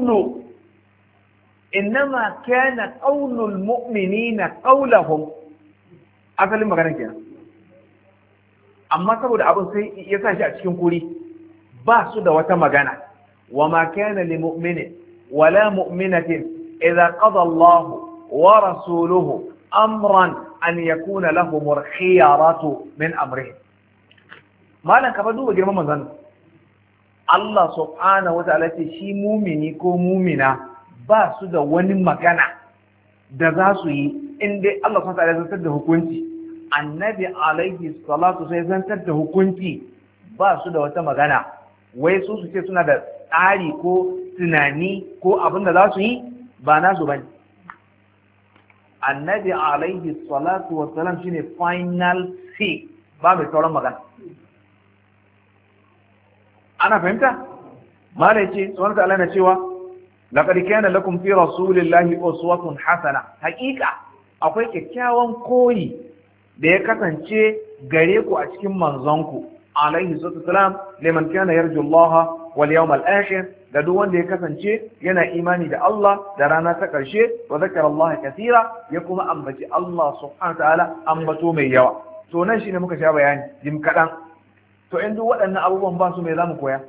qaulul mu'minina qaulahum, asalin maganan kenan. amma saboda abin sai ya sa shi a cikin kuri, ba su da wata magana. wa ma kana li mu'minin wala mu'minatin idza qada Allah wa rasuluhu amran an yakuna lahum al-khiyaratu min amrihim. malan ka fa duba girman manzon Allah subhanahu wa ta'ala ce shi mumini ko mumina ba su da wani magana da za su yi in dai Allah subhanahu wa ta'ala zantar da hukunci, annabi alaihi salatu sai zantar da hukunci, ba su da wata magana wai su ce suna da tsari ko tunani ko abin da za su yi, ba nasu bane. annabi alaihi salatu wa salam shine final say, ba mai sauran magana. ana fahimta? mala yace subhanahu ta'ala na cewa laqad kana lakum fi rasulillahi uswatun hasana, haqiqa akwai kyakkyawan koyi da ya kasance gare ku a cikin manzonku alaihi salatu wasalam, liman kana yarju Allah wal yawmal akhir, da duk wanda ya kasance yana imani da Allah da rana ta karshe, wa zakara Allah kaseera, ya kuma ambaci Allah subhanahu ta'ala ambato mai yawa. to nan shine muka sha bayani jim kadan. to in duk waɗannan abubuwan ba su mai zamu koya?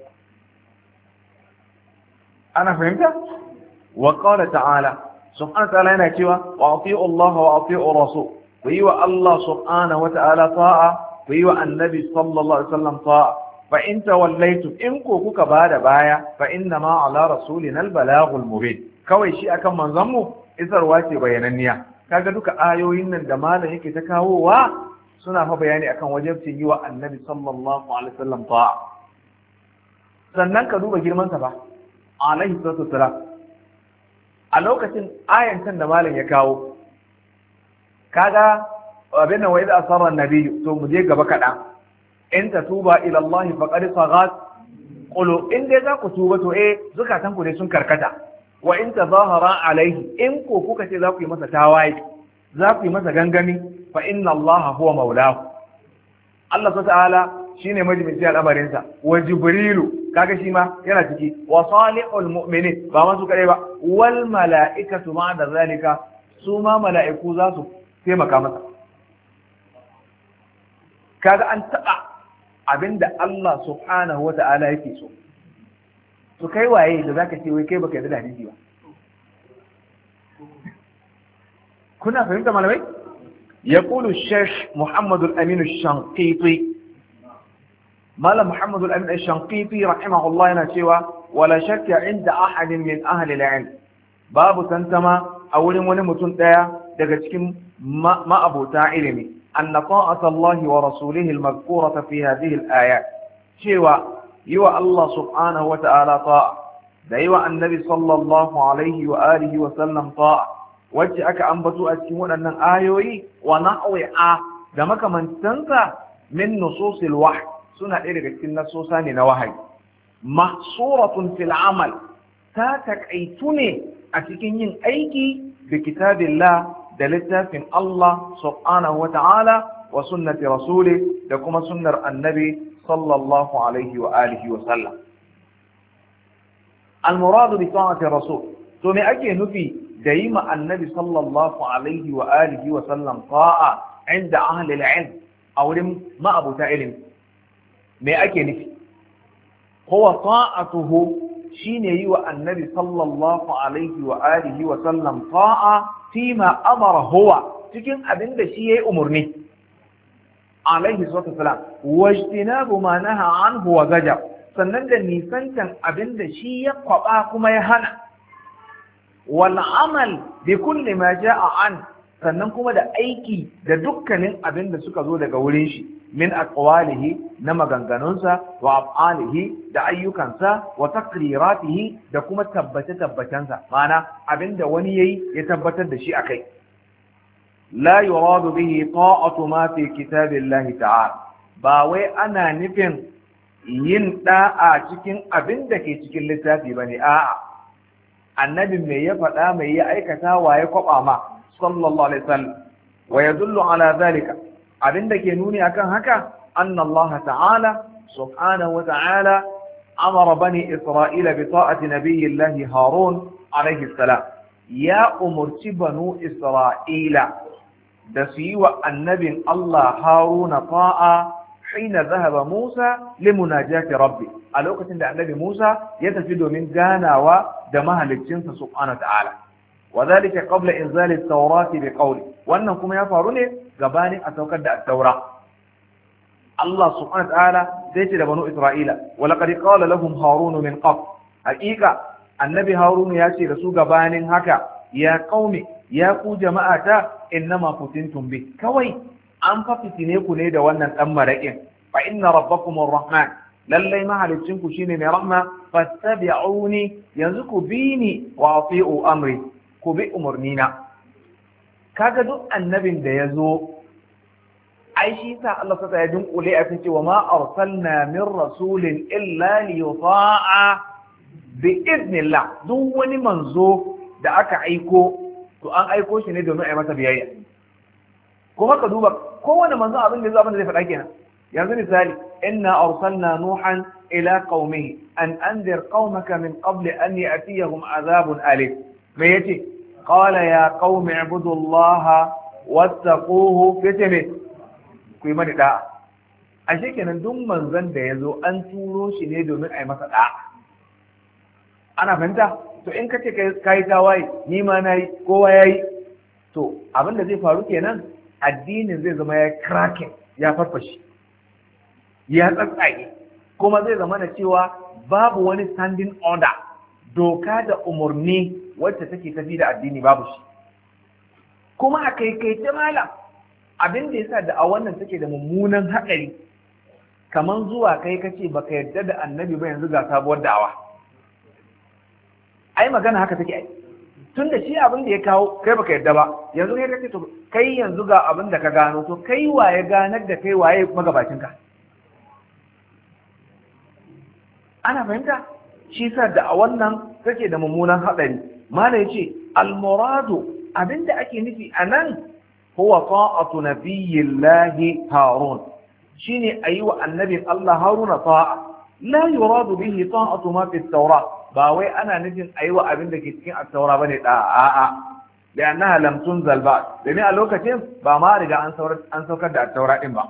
ana fahimta? wa qala ta'ala, subhanahu wa ta'ala yana cewa wa ati'u Allah wa ati'u rasul, ku yi wa Allah subhanahu wa ta'ala ta'a, ku yi wa annabi sallallahu alaihi wasallam ta'a. fa in tawallaytum, in ko kuka bada baya, fa inna ma ala rasulina al-balaghul mubin, kawai shi akan manzon mu isarwa ce bayananniya. kaga duka ayoyin nan da malam yake ta kawowa suna fa bayani akan wajibcin yi wa annabi sallallahu alaihi wasallam ta'a. sannan ka duba girman sa ba alaihi salatu wasalam, a lokacin ayan can da malam ya kawo, kaga abin nan wa idza asarra an-nabiy, to mu je gaba kada, in tatuba ila Allah faqad saghat qulu, in dai za ku tuba to zukatan ku ne sun karkata. wa in tazahara alaihi, in ko kuka ce za ku yi masa tawaye, za ku yi masa gangami, fa inna Allah huwa maulahu, Allah subhanahu ta'ala shine majibinci al'amarinsa, wa jibrilu kaga shi ma yana ciki wa salihul mu'minin ba ma su kadai ba wal mala'ikatu da zalika su ma mala'iku za su taimaka masa kaga an taba abinda Allah subhanahu wata'ala yake so to kai waye da zaka ce wai kai baka yarda da hadisi ba kuna fahimta malamai يقول الشيخ محمد الأمين الشنقيطي مال محمد الأمين الشنقيطي رحمه الله نشوى ولا شك عند أحد من أهل العلم باب تنتمى أول ونمتن دقتكم ما أبو تعلمي أن طاعة الله ورسوله المذكورة في هذه الآيات شوى يوى الله سبحانه وتعالى طاعة ديوى النبي صلى الله عليه وآله وسلم طاعة wacce aka ambato a cikin waɗannan ayoyi wa nahwiha da makamantansa min nususil wahyi suna ɗaya daga cikin nasosa ne na wahayi mahsuratun fil amal ta takaitu ne a cikin yin aiki da kitabillah da littafin Allah subhanahu wa ta'ala wa sunnati rasuli da kuma sunnar annabi sallallahu alaihi wa alihi wa sallam al muradu bi ta'ati rasul to me ake nufi da yi ma annabi sallallahu alaihi wa alihi wa sallam ta'a inda ahli al-ilm a wurin ma'abuta ilimi me ake nufi huwa ta'atuhu shine yi wa annabi sallallahu alaihi wa alihi wa sallam ta'a fima amara huwa cikin abin da shi yayi umurni alaihi salatu wasalam wajtinabu ma naha anhu wa zajar sannan da nisantan abin da shi ya kwaba kuma ya hana wal'amal bi kulli ma ja'a an sannan kuma da aiki da dukkanin abin da suka zo daga wurin shi min aqwalihi na maganganunsa wa af'alihi da ayyukansa wa taqriratihi da kuma tabbatansa ma'ana abinda wani yayi ya tabbatar da shi akai la yuradu bihi ta'atu ma fi kitabillahi ta'ala ba wai ana nufin yin da'a cikin abin da ke cikin littafi bane a'a annabin mai ya faɗa mai ya aikata wa ya kwaba ma sallallahu alaihi wasallam wa yadullu ala zalika abinda ke nuni akan haka anna Allah ta'ala subhanahu wa ta'ala amara bani isra'ila bi ta'ati nabiyyillahi harun alaihi salam ya umurci banu isra'ila da su yi wa annabin Allah haruna ta'a hina zahaba Musa limunajati rabbi a lokacin da annabi Musa ya tafi domin ganawa da mahaliccinsa subhanahu ta'ala wa zalika qabla inzali at-taurati bi qawli wannan kuma ya faru ne gabanin a saukar da at-taura Allah subhanahu ta'ala zai ce da banu Isra'ila wa laqad qala lahum harun min qabl haqiqa annabi harun ya ce da su gabanin haka ya qaumi ya ku jama'ata innama futintum bi kawai an fa fitine ku ne da wannan dan maraƙin fa inna rabbakumur rahman lallai mahalicinku shine mai rahma fattabi'uni yanzu ku bi ni wa ati'u amri ku bi umurnina kaga duk annabin da yazo ai shi sa Allah ta ya dunkule a cikin wa ma arsalna min rasulin illa li yuta'a bi idnillah duk wani manzo da aka aiko to an aiko shi ne domin a yi masa biyayya kuma ka duba kowane manzo abin da yazo abin da zai faɗa kenan yanzu misali inna arsalna nuhan ila qaumihi an anzir qaumaka min qabl an ya'tiyahum azabun alim me yace qala ya qaumi ibudullaha wattaquhu fitame ku yi mani da'a ashe kenan duk manzon da yazo an turo shi ne domin a yi masa da'a ana fahimta to in kace kai tawaye ni ma nayi kowa yayi to abin da zai faru kenan addinin zai zama ya cracking ya farfashe ya tsatsage kuma zai zama da cewa babu wani standing order doka da umarni wacce take tafi da addini babu shi kuma a kaikaice malam abin da yasa da a wannan take da mummunan haɗari kaman zuwa kai kace baka yarda da annabi ba yanzu ga sabuwar da'awa ai magana haka take ai tun da shi abin da ya kawo kai baka yarda ba yanzu kai kace to kai yanzu ga abin da ka gano to kai waye ganar da kai waye magabacinka ana fahimta shi sa da a wannan take da mummunan haɗari mala yace al-muradu abinda ake nufi anan huwa ta'atu nabiyyillahi harun shine ayi wa annabin Allah haruna ta'a la yuradu bihi ta'atu ma fi at-taura ba wai ana nufin aiwa abin da ke cikin at-taura bane da a'a لأنها لم تنزل بعد لأن الوقتين بما رجع أن سوكر التوراة إنبا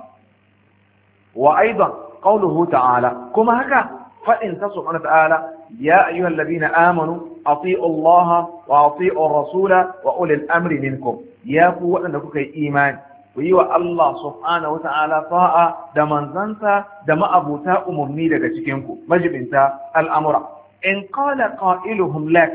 وأيضا قوله تعالى كما هكا فإن سبحانه وتعالى يا أيها الذين آمنوا أطيعوا الله وأطيعوا الرسول وأولي الأمر منكم يا قوة أنكم إيمان ويوى الله سبحانه وتعالى طاعة دمان زنسا دم أبوتاء ممني لك تكينكم مجب انت الأمر إن قال قائلهم لك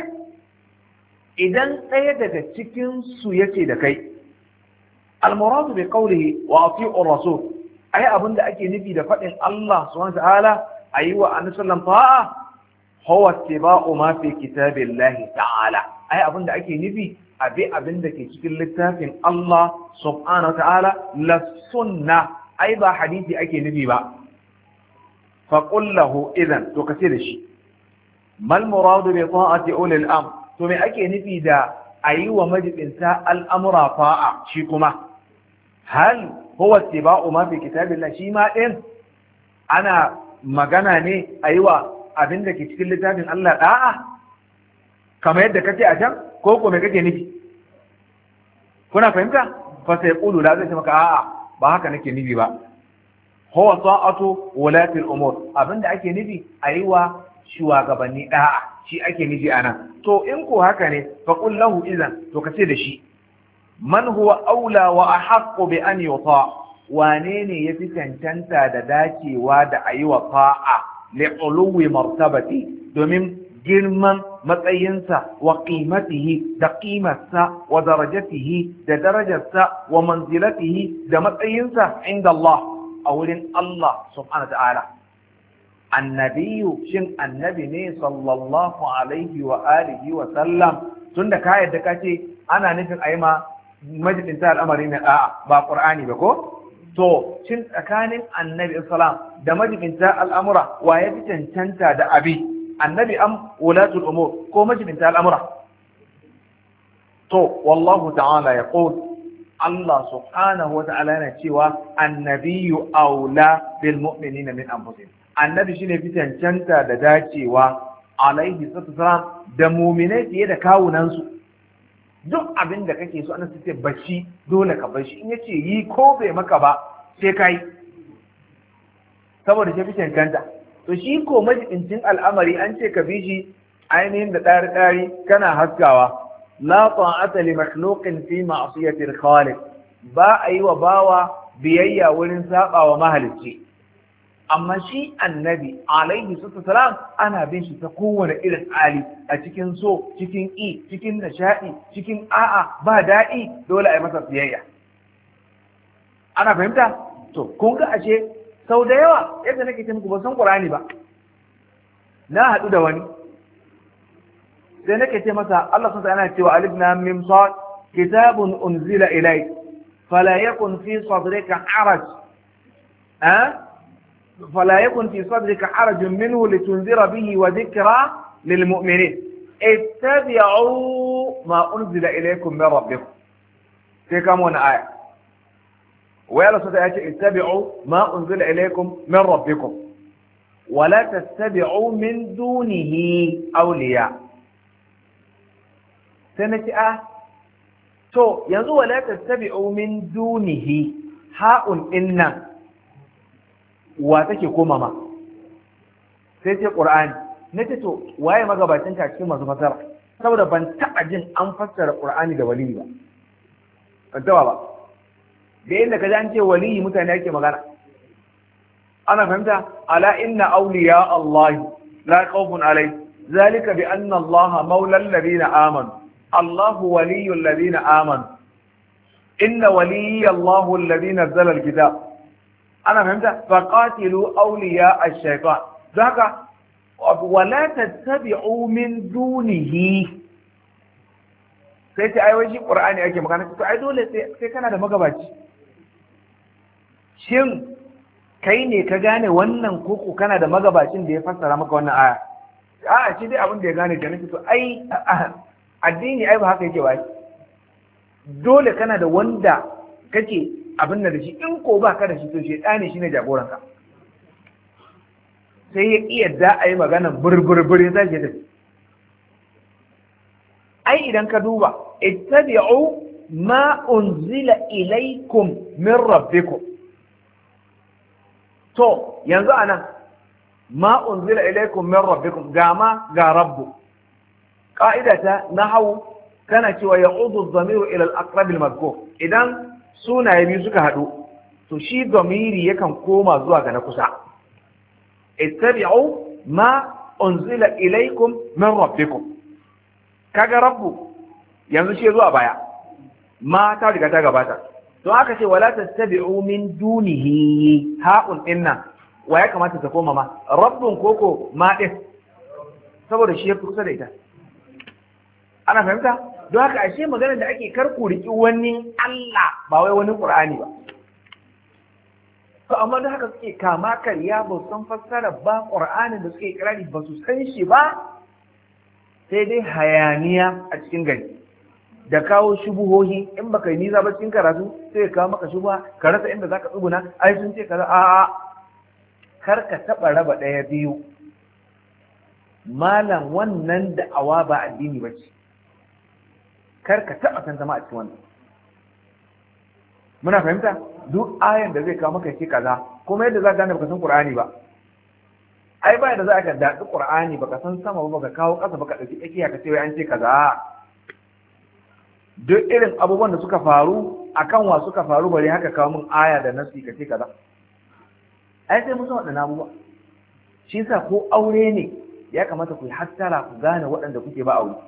idan ɗaya daga cikinsu yake da kai almuradu bi qawlihi wa ati'u rasul ai abin da ake nufi da faɗin Allah subhanahu wa ta'ala ayi wa annabi sallallahu ta'a huwa ittiba'u ma fi kitabillahi ta'ala ai abin da ake nufi abi abin da ke cikin littafin Allah subhanahu wa ta'ala la sunna ai ba hadisi ake nufi ba fa qul lahu idan to kace da shi mal muradu bi ta'ati ulil amr to me ake nufi da a yi wa majibinta al'amura fa'a shi kuma hal huwa tiba'u ma fi kitabillah shi ma ɗin ana magana ne a yi wa abin da ke cikin littafin Allah ɗa'a kamar yadda kake a can ko me kake nufi kuna fahimta fa sai qulu la zai maka a'a ba haka nake nufi ba huwa ta'atu wulatil umur abin da ake nufi a yi wa shugabanni ɗa'a shi ake nufi anan to in ko haka ne fa qul lahu idan to kace da shi man huwa aula wa ahaqqu bi an yuta wane ne yafi cancanta da dacewa da ayi wa fa'a li uluwi martabati domin girman matsayinsa wa qimatihi da qimarsa wa darajatihi da darajarsa wa manzilatihi da matsayinsa inda Allah a wurin Allah subhanahu wa ta'ala annabiyu shin annabi ne sallallahu alaihi wa alihi wa sallam tunda ka yadda ka ce ana nufin a yi ma majibinta al'amari na da'a ba qur'ani ba ko to shin tsakanin annabi sallam da majibinta al'amura wa ya fi cancanta da abi annabi am wulatul umur ko majibinta al'amura to wallahu ta'ala ya Allah subhanahu wa ta'ala yana cewa annabiyu aula bil mu'minina min anfusihim annabi shine fi cancanta da dacewa alaihi sallam da mu'minai fiye da kawunansu duk abin da kake so annabi sai bashi dole ka bar shi in yace yi ko bai maka ba sai kai saboda shi fi cancanta to shi ko majibincin al'amari an ce ka bi shi ainihin da ɗari kana haskawa la ta'ata li makhluqin fi ma'siyati al-khaliq ba a yi wa bawa biyayya wurin saba wa mahalicci amma shi annabi alaihi salam ana bin shi ta kowane irin hali a cikin so cikin cikin nishadi cikin a'a ba daɗi dole a yi masa biyayya ana fahimta to kun ga ashe sau da yawa yadda nake ce muku ba san qur'ani ba na haɗu da wani sai nake ce masa Allah sun yana cewa alif lam mim sad kitabun unzila ilayk fala yakun fi sadrika haraj فلا يكن في صدرك حرج منه لتنذر به وذكرى للمؤمنين اتبعوا ما أنزل إليكم من ربكم في كم آية ويلا ستأتي اتبعوا ما أنزل إليكم من ربكم ولا تتبعوا من دونه أولياء سنتي تو ينزو ولا تتبعوا من دونه هاء إن wa take koma ma sai ce qur'ani nace to waye magabacin ka cikin masu fasara saboda ban taba jin an fassara qur'ani da waliyi ba ban taba ba da inda kaji an ce waliyi mutane yake magana ana fahimta ala inna awliya Allah la khawfun alayhim zalika bi anna Allah mawla alladhina amanu Allah waliyyu alladhina amanu inna waliyya Allah alladhi nazzala alkitab ana fahimta faqatilu awliya ash-shaytan zaka wala tattabi'u min dunihi sai ta aiwai shi qur'ani ake magana to ai dole sai kana da magabaci shin kai ne ka gane wannan koko kana da magabacin da ya fassara maka wannan aya a'a shi dai abin da ya gane da nake to ai addini ai ba haka yake ba dole kana da wanda kake abin da shi in ko ba ka da shi to shedani shine jagoranka sai ya iya da a yi magana burburbur ya tashi da ai idan ka duba ittabi'u ma unzila ilaykum min rabbikum to yanzu anan ma unzila ilaykum min rabbikum ga ma ga rabbu qa'idata nahwu kana cewa ya'udu adh-dhamiru ila al-aqrab al-madhkur idan sunaye biyu suka hadu to shi dhamiri yakan koma zuwa ga na kusa ittabi'u ma unzila ilaykum min rabbikum kaga rabbu yanzu shi zuwa baya ma ta riga ta gabata to aka ce wala tattabi'u min dunihi ha'un inna wa ya kamata ta koma ma rabbun koko ma din saboda shi ya fi kusa da ita ana fahimta don haka ashe maganar da ake karku riki wani Allah ba wai wani Qur'ani ba to amma da haka suke kama karya ba san fassara ba Qur'anin da suke kirari ba su san shi ba sai dai hayaniya a cikin gari da kawo shubuhohi in baka yi nisa ba cikin karatu sai ya kawo maka shubuha ka rasa inda zaka tsuguna ai sun ce kaza a'a kar ka taba raba daya biyu malam wannan da'awa ba addini bace kar ka taba san zama a cikin wannan muna fahimta duk ayan da zai kawo maka ce kaza kuma yadda za ka gane baka san Qur'ani ba ai ba da za ka daɗi Qur'ani baka san sama ba baka kawo ƙasa baka ɗauki tsakiya ka ce wai an ce kaza duk irin abubuwan da suka faru akan wa suka faru bari haka kawo min aya da nasi ka ce kaza ai sai mun san waɗannan abubuwa shi yasa ko aure ne ya kamata ku yi hattara ku gane waɗanda kuke ba aure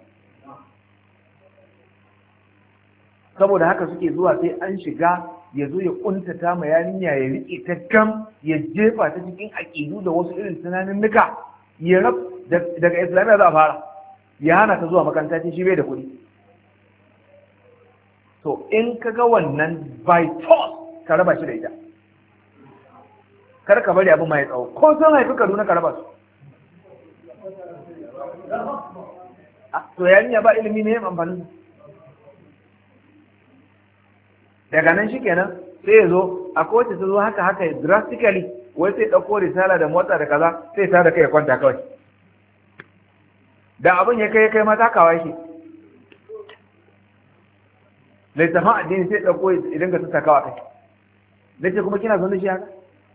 saboda haka suke zuwa sai an shiga ya zo ya kuntata ma yarinya ya riƙe ta gam ya jefa ta cikin aƙidu da wasu irin tunaninnika ya rab daga islamiyya za a fara ya hana ta zuwa makaranta ce shi bai da kuɗi to in ka ga wannan by force ka raba shi da ita kar ka bari abin mai tsawo ko sun haifi Kaduna ka raba su to yarinya ba ilimi ne amfanin daga nan shi kenan sai ya zo a kowace ta zo haka haka drastically wai sai ɗauko risala da motsa da kaza sai ta da kai ya kwanta kawai da abin ya kai mata kawai shi littafin addini sai ɗauko idan ka tattakawa kai da ce kuma kina zo da shi haka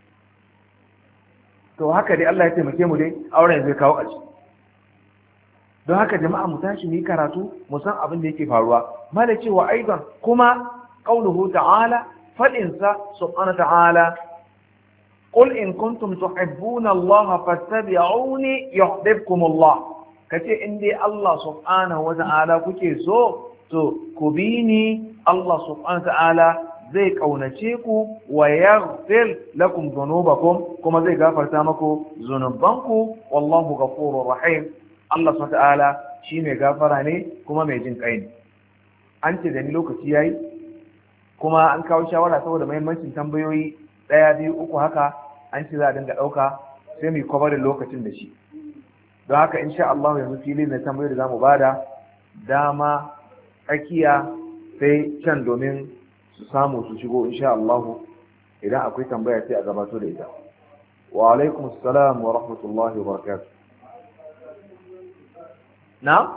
to haka dai Allah ya taimake mu dai auren zai kawo ƙarshe don haka jama'a mu tashi mu yi karatu mu san abin da yake faruwa mala cewa aidan kuma قوله تعالى فالإنسى سبحانه تعالى قل إن كنتم تحبون الله فاتبعوني يحببكم الله كتير إندي الله سبحانه وتعالى كتير كبيني الله سبحانه وتعالى زي كونتيكو ويغفر لكم ذنوبكم كما زي غفر تامكو ذنوبانكو والله غفور رحيم الله سبحانه وتعالى شي مي غفراني كما مي جين كاين أنت دني لوكتي yayi kuma an kawo shawara saboda muhimmancin tambayoyi 1 2 3 haka an ce za a dinga ɗauka sai mu kwabar da lokacin da shi don haka insha Allah yanzu filin na tambayoyi da zamu bada dama tsakiya sai can domin su samu su shigo insha Allah idan akwai tambaya sai a gabato da ita wa alaikum assalam wa rahmatullahi wa barakatuh na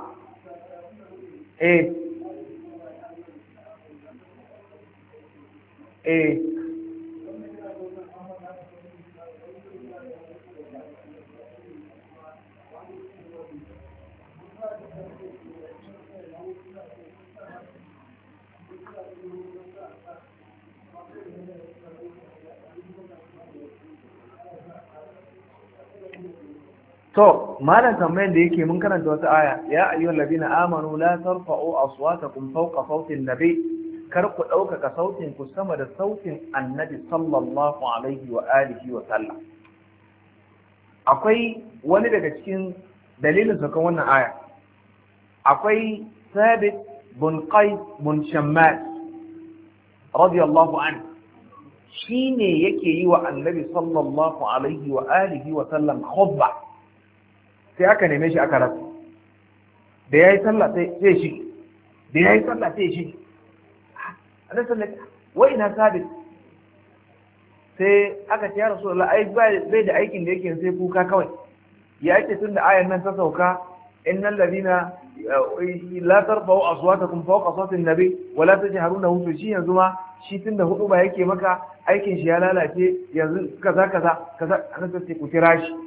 to malam tambayan da yake mun karanta wata aya ya ayyuhal ladina amanu la tarfa'u aswatakum fawqa sawti an-nabi kar ku ɗaukaka sautin ku sama da sautin annabi sallallahu alaihi wa alihi wa sallam akwai wani daga cikin dalilin saukan wannan aya akwai sabit bin qais bin shammas radiyallahu anhu shine yake yi wa annabi sallallahu alaihi wa alihi wa sallam khutba sai aka neme shi aka rasa da yayi sallah sai shi da yayi sallah sai shi annabi sallallahu wa ina sabit sai aka ce ya Rasulullah ai bai da aikin da yake sai kuka kawai. Ya ake tun da ayan nan ta sauka innal ladina la tarfa'u aswatakum fawqa sawti an-nabi wa la tajharuna hu shi yanzu ma shi tunda hudu ba yake maka aikin shi ya lalace yanzu kaza aka ce ku kira shi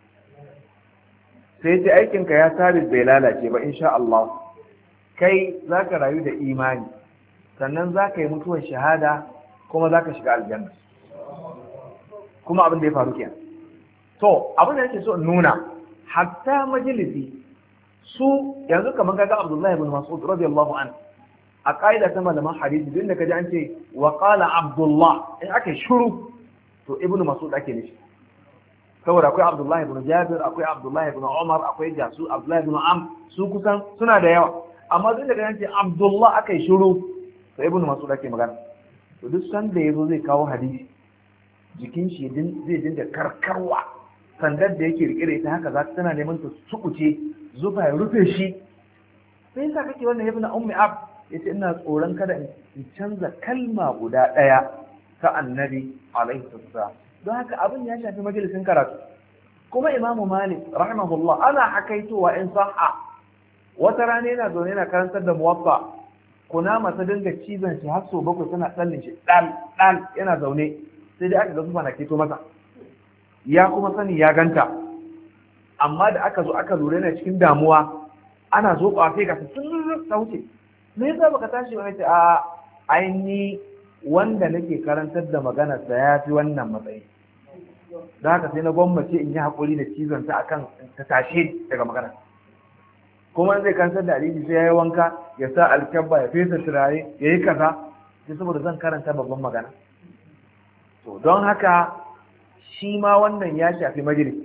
sai ce aikin ka ya sabit bai lalace ba insha Allah kai zaka rayu da imani sannan zaka yi mutuwar shahada kuma zaka shiga aljanna kuma abin da ya faru kenan to abin da yake so in nuna hatta majalisi su yanzu kamar kaga Abdullahi ibn Mas'ud radiyallahu anhu a kaida ta malaman hadisi duk da kaji an ce wa qala Abdullah in ake shuru to ibn Mas'ud ake nishi saboda akwai Abdullahi ibn Jabir akwai Abdullahi ibn Umar akwai Jasu Abdullahi ibn Am su kusan suna da yawa amma duk da kaji an ce Abdullah ake shuru to ibn Mas'ud ake magana to duk sanda yazo zai kawo hadisi jikin shi zai dinga karkarwa sandar da yake rike da ita haka za ta tana neman ta sukuce zufa ya rufe shi sai yasa kake wannan ibn ummi ab yace ina tsoron kada in canza kalma guda daya ta annabi alaihi wasallam don haka abin ya shafi majalisin karatu kuma imam malik rahimahullah ana hakaitowa in sahha wata rana yana zaune yana karantar da muwaffa kunama ta dinga cizon shi har so bakwai tana tsallin shi dal yana zaune sai dai aka ga zufa na keto masa ya kuma sani ya ganta amma da aka zo aka lura yana cikin damuwa ana zo kwafe ka sun ta wuce me yasa baka tashi ba ce a aini wanda nake karantar da magana sa ya fi wannan matsayi da haka sai na gwammace in yi haƙuri da cizon ta akan ta tashe daga magana kuma zai karantar da aliji sai ya yi wanka ya sa alkyabba ya fesa turare ya yi kaza sai saboda zan karanta babban magana to don haka shi ma wannan ya shafi majalis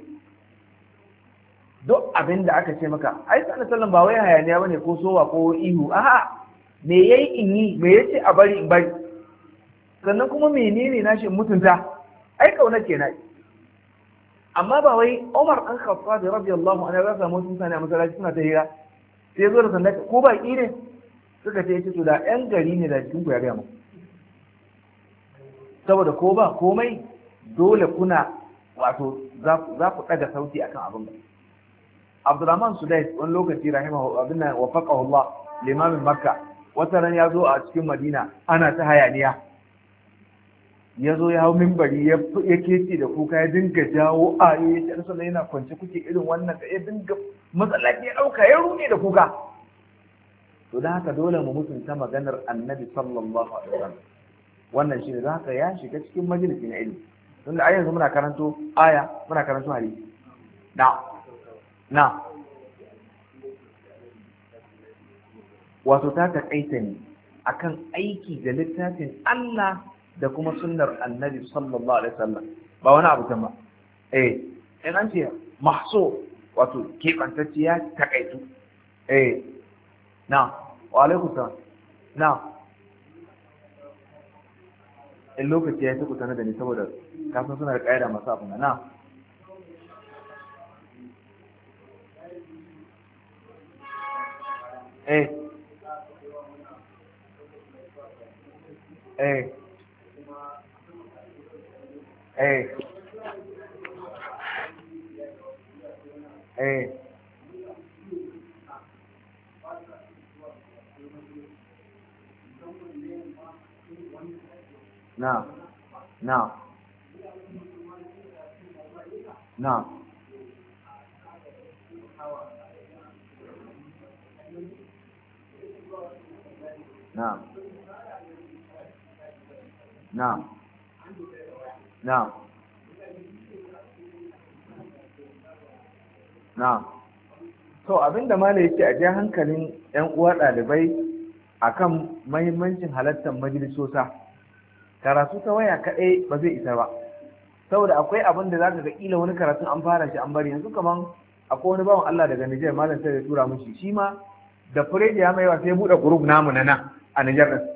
duk abin da aka ce maka ai sallallahu alaihi ba wai hayaniya bane ko sowa ko ihu a'a me yayi in yi me yace a bari in bari sannan kuma menene nashi mutunta ai kauna kenan amma ba wai Umar dan Khattab radiyallahu anhu ya samu mutane a masallaci suna ta hira sai zo da sanda ko ba ne suka ce yace to da yan gari ne da cikin ku ya ga mu saboda ko ba komai dole kuna wato za ku ɗaga sauti akan abin ba. Abdurrahman Sudais wani lokaci rahimahu abin nan wafaqahu Allah limamin Makka wata ran ya zo a cikin Madina ana ta hayaniya ya zo ya hau minbari ya kece da kuka ya dinga jawo ayoyi ya ce yana kwance kuke irin wannan ya dinga matsalaci ya ɗauka ya rune da kuka to da haka dole mu mutunta maganar Annabi sallallahu alaihi wasallam wannan shi ne da haka ya shiga cikin majalisi na ilimi tunda a yanzu muna karanto aya muna karanto hadisi na wato ta taƙaita ne akan aiki da littafin Allah da kuma sunnar annabi sallallahu alaihi wasallam ba wani abu ba in an ce mahso wato keɓantacce ya taƙaitu na wa alaikum salam na in lokaci ya yi tuku sanar da ni saboda kasan suna da ƙa'ida masu abu na na to abinda malai yake a ja hankalin yan uwa ɗalibai akan mahimmancin halartar majalisosa karatu ta waya kaɗai ba zai isa ba saboda akwai abin da zaka ga kila wani karatun an fara shi an bari yanzu kaman akwai wani bawan Allah daga Niger malam sai ya tura mishi shi ma da fure ya maiwa sai ya bude group namu na nan a Niger din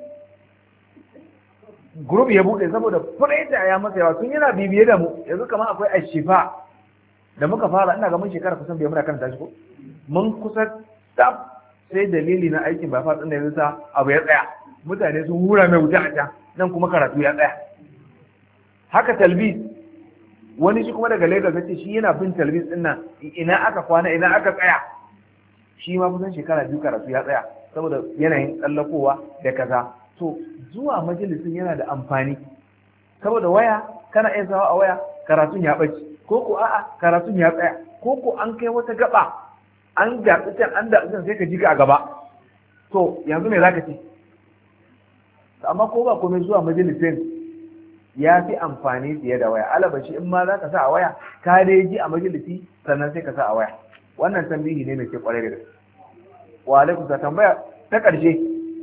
group ya bude saboda fure ya masa yawa tun yana bibiye da mu yanzu kaman akwai ashifa da muka fara ina ga mun shekara kusan bai muna kan tashi ko mun kusa tab sai dalili na aikin ba fa din da yanzu sa abu ya tsaya mutane sun hura mai wuta a can nan kuma karatu ya tsaya haka talbis, wani shi kuma daga Lagos yace shi yana bin talbis din nan, ina aka kwana ina aka tsaya, shi ma kusan shekara 2 karatu ya tsaya saboda yanayin tsallakowa da kaza. To zuwa majalisin yana da amfani, saboda waya kana iya sawa a waya karatun ya bace, ko ko a'a karatun ya tsaya, ko ko an kai wata gaba an gaɓi can an da can sai ka ji ka a gaba. To yanzu me zaka ce? Amma ko ba komai zuwa majalisin ya fi amfani fiye da waya. Alabashi in ma za ka sa a waya ka dai ji a majalisi sannan sai ka sa a waya. Wannan tambihi ne mai ke kwarai da gaske. Wa alaikum sa tambaya ta ƙarshe.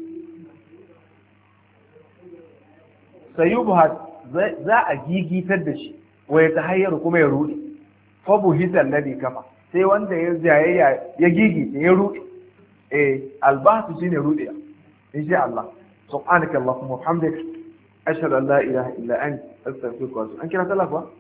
Sayubhat za a gigitar da shi wa ya tahayyar kuma ya rude. Fa buhitan ladhi kafa. Sai wanda ya jayayya ya gigita ya rude. Albahtu shine rude. Insha Allah. Subhanaka Allahumma wa bihamdika ashhadu an la ilaha illa anta astaghfiruka wa atubu ilaik. An kira sallah kuwa?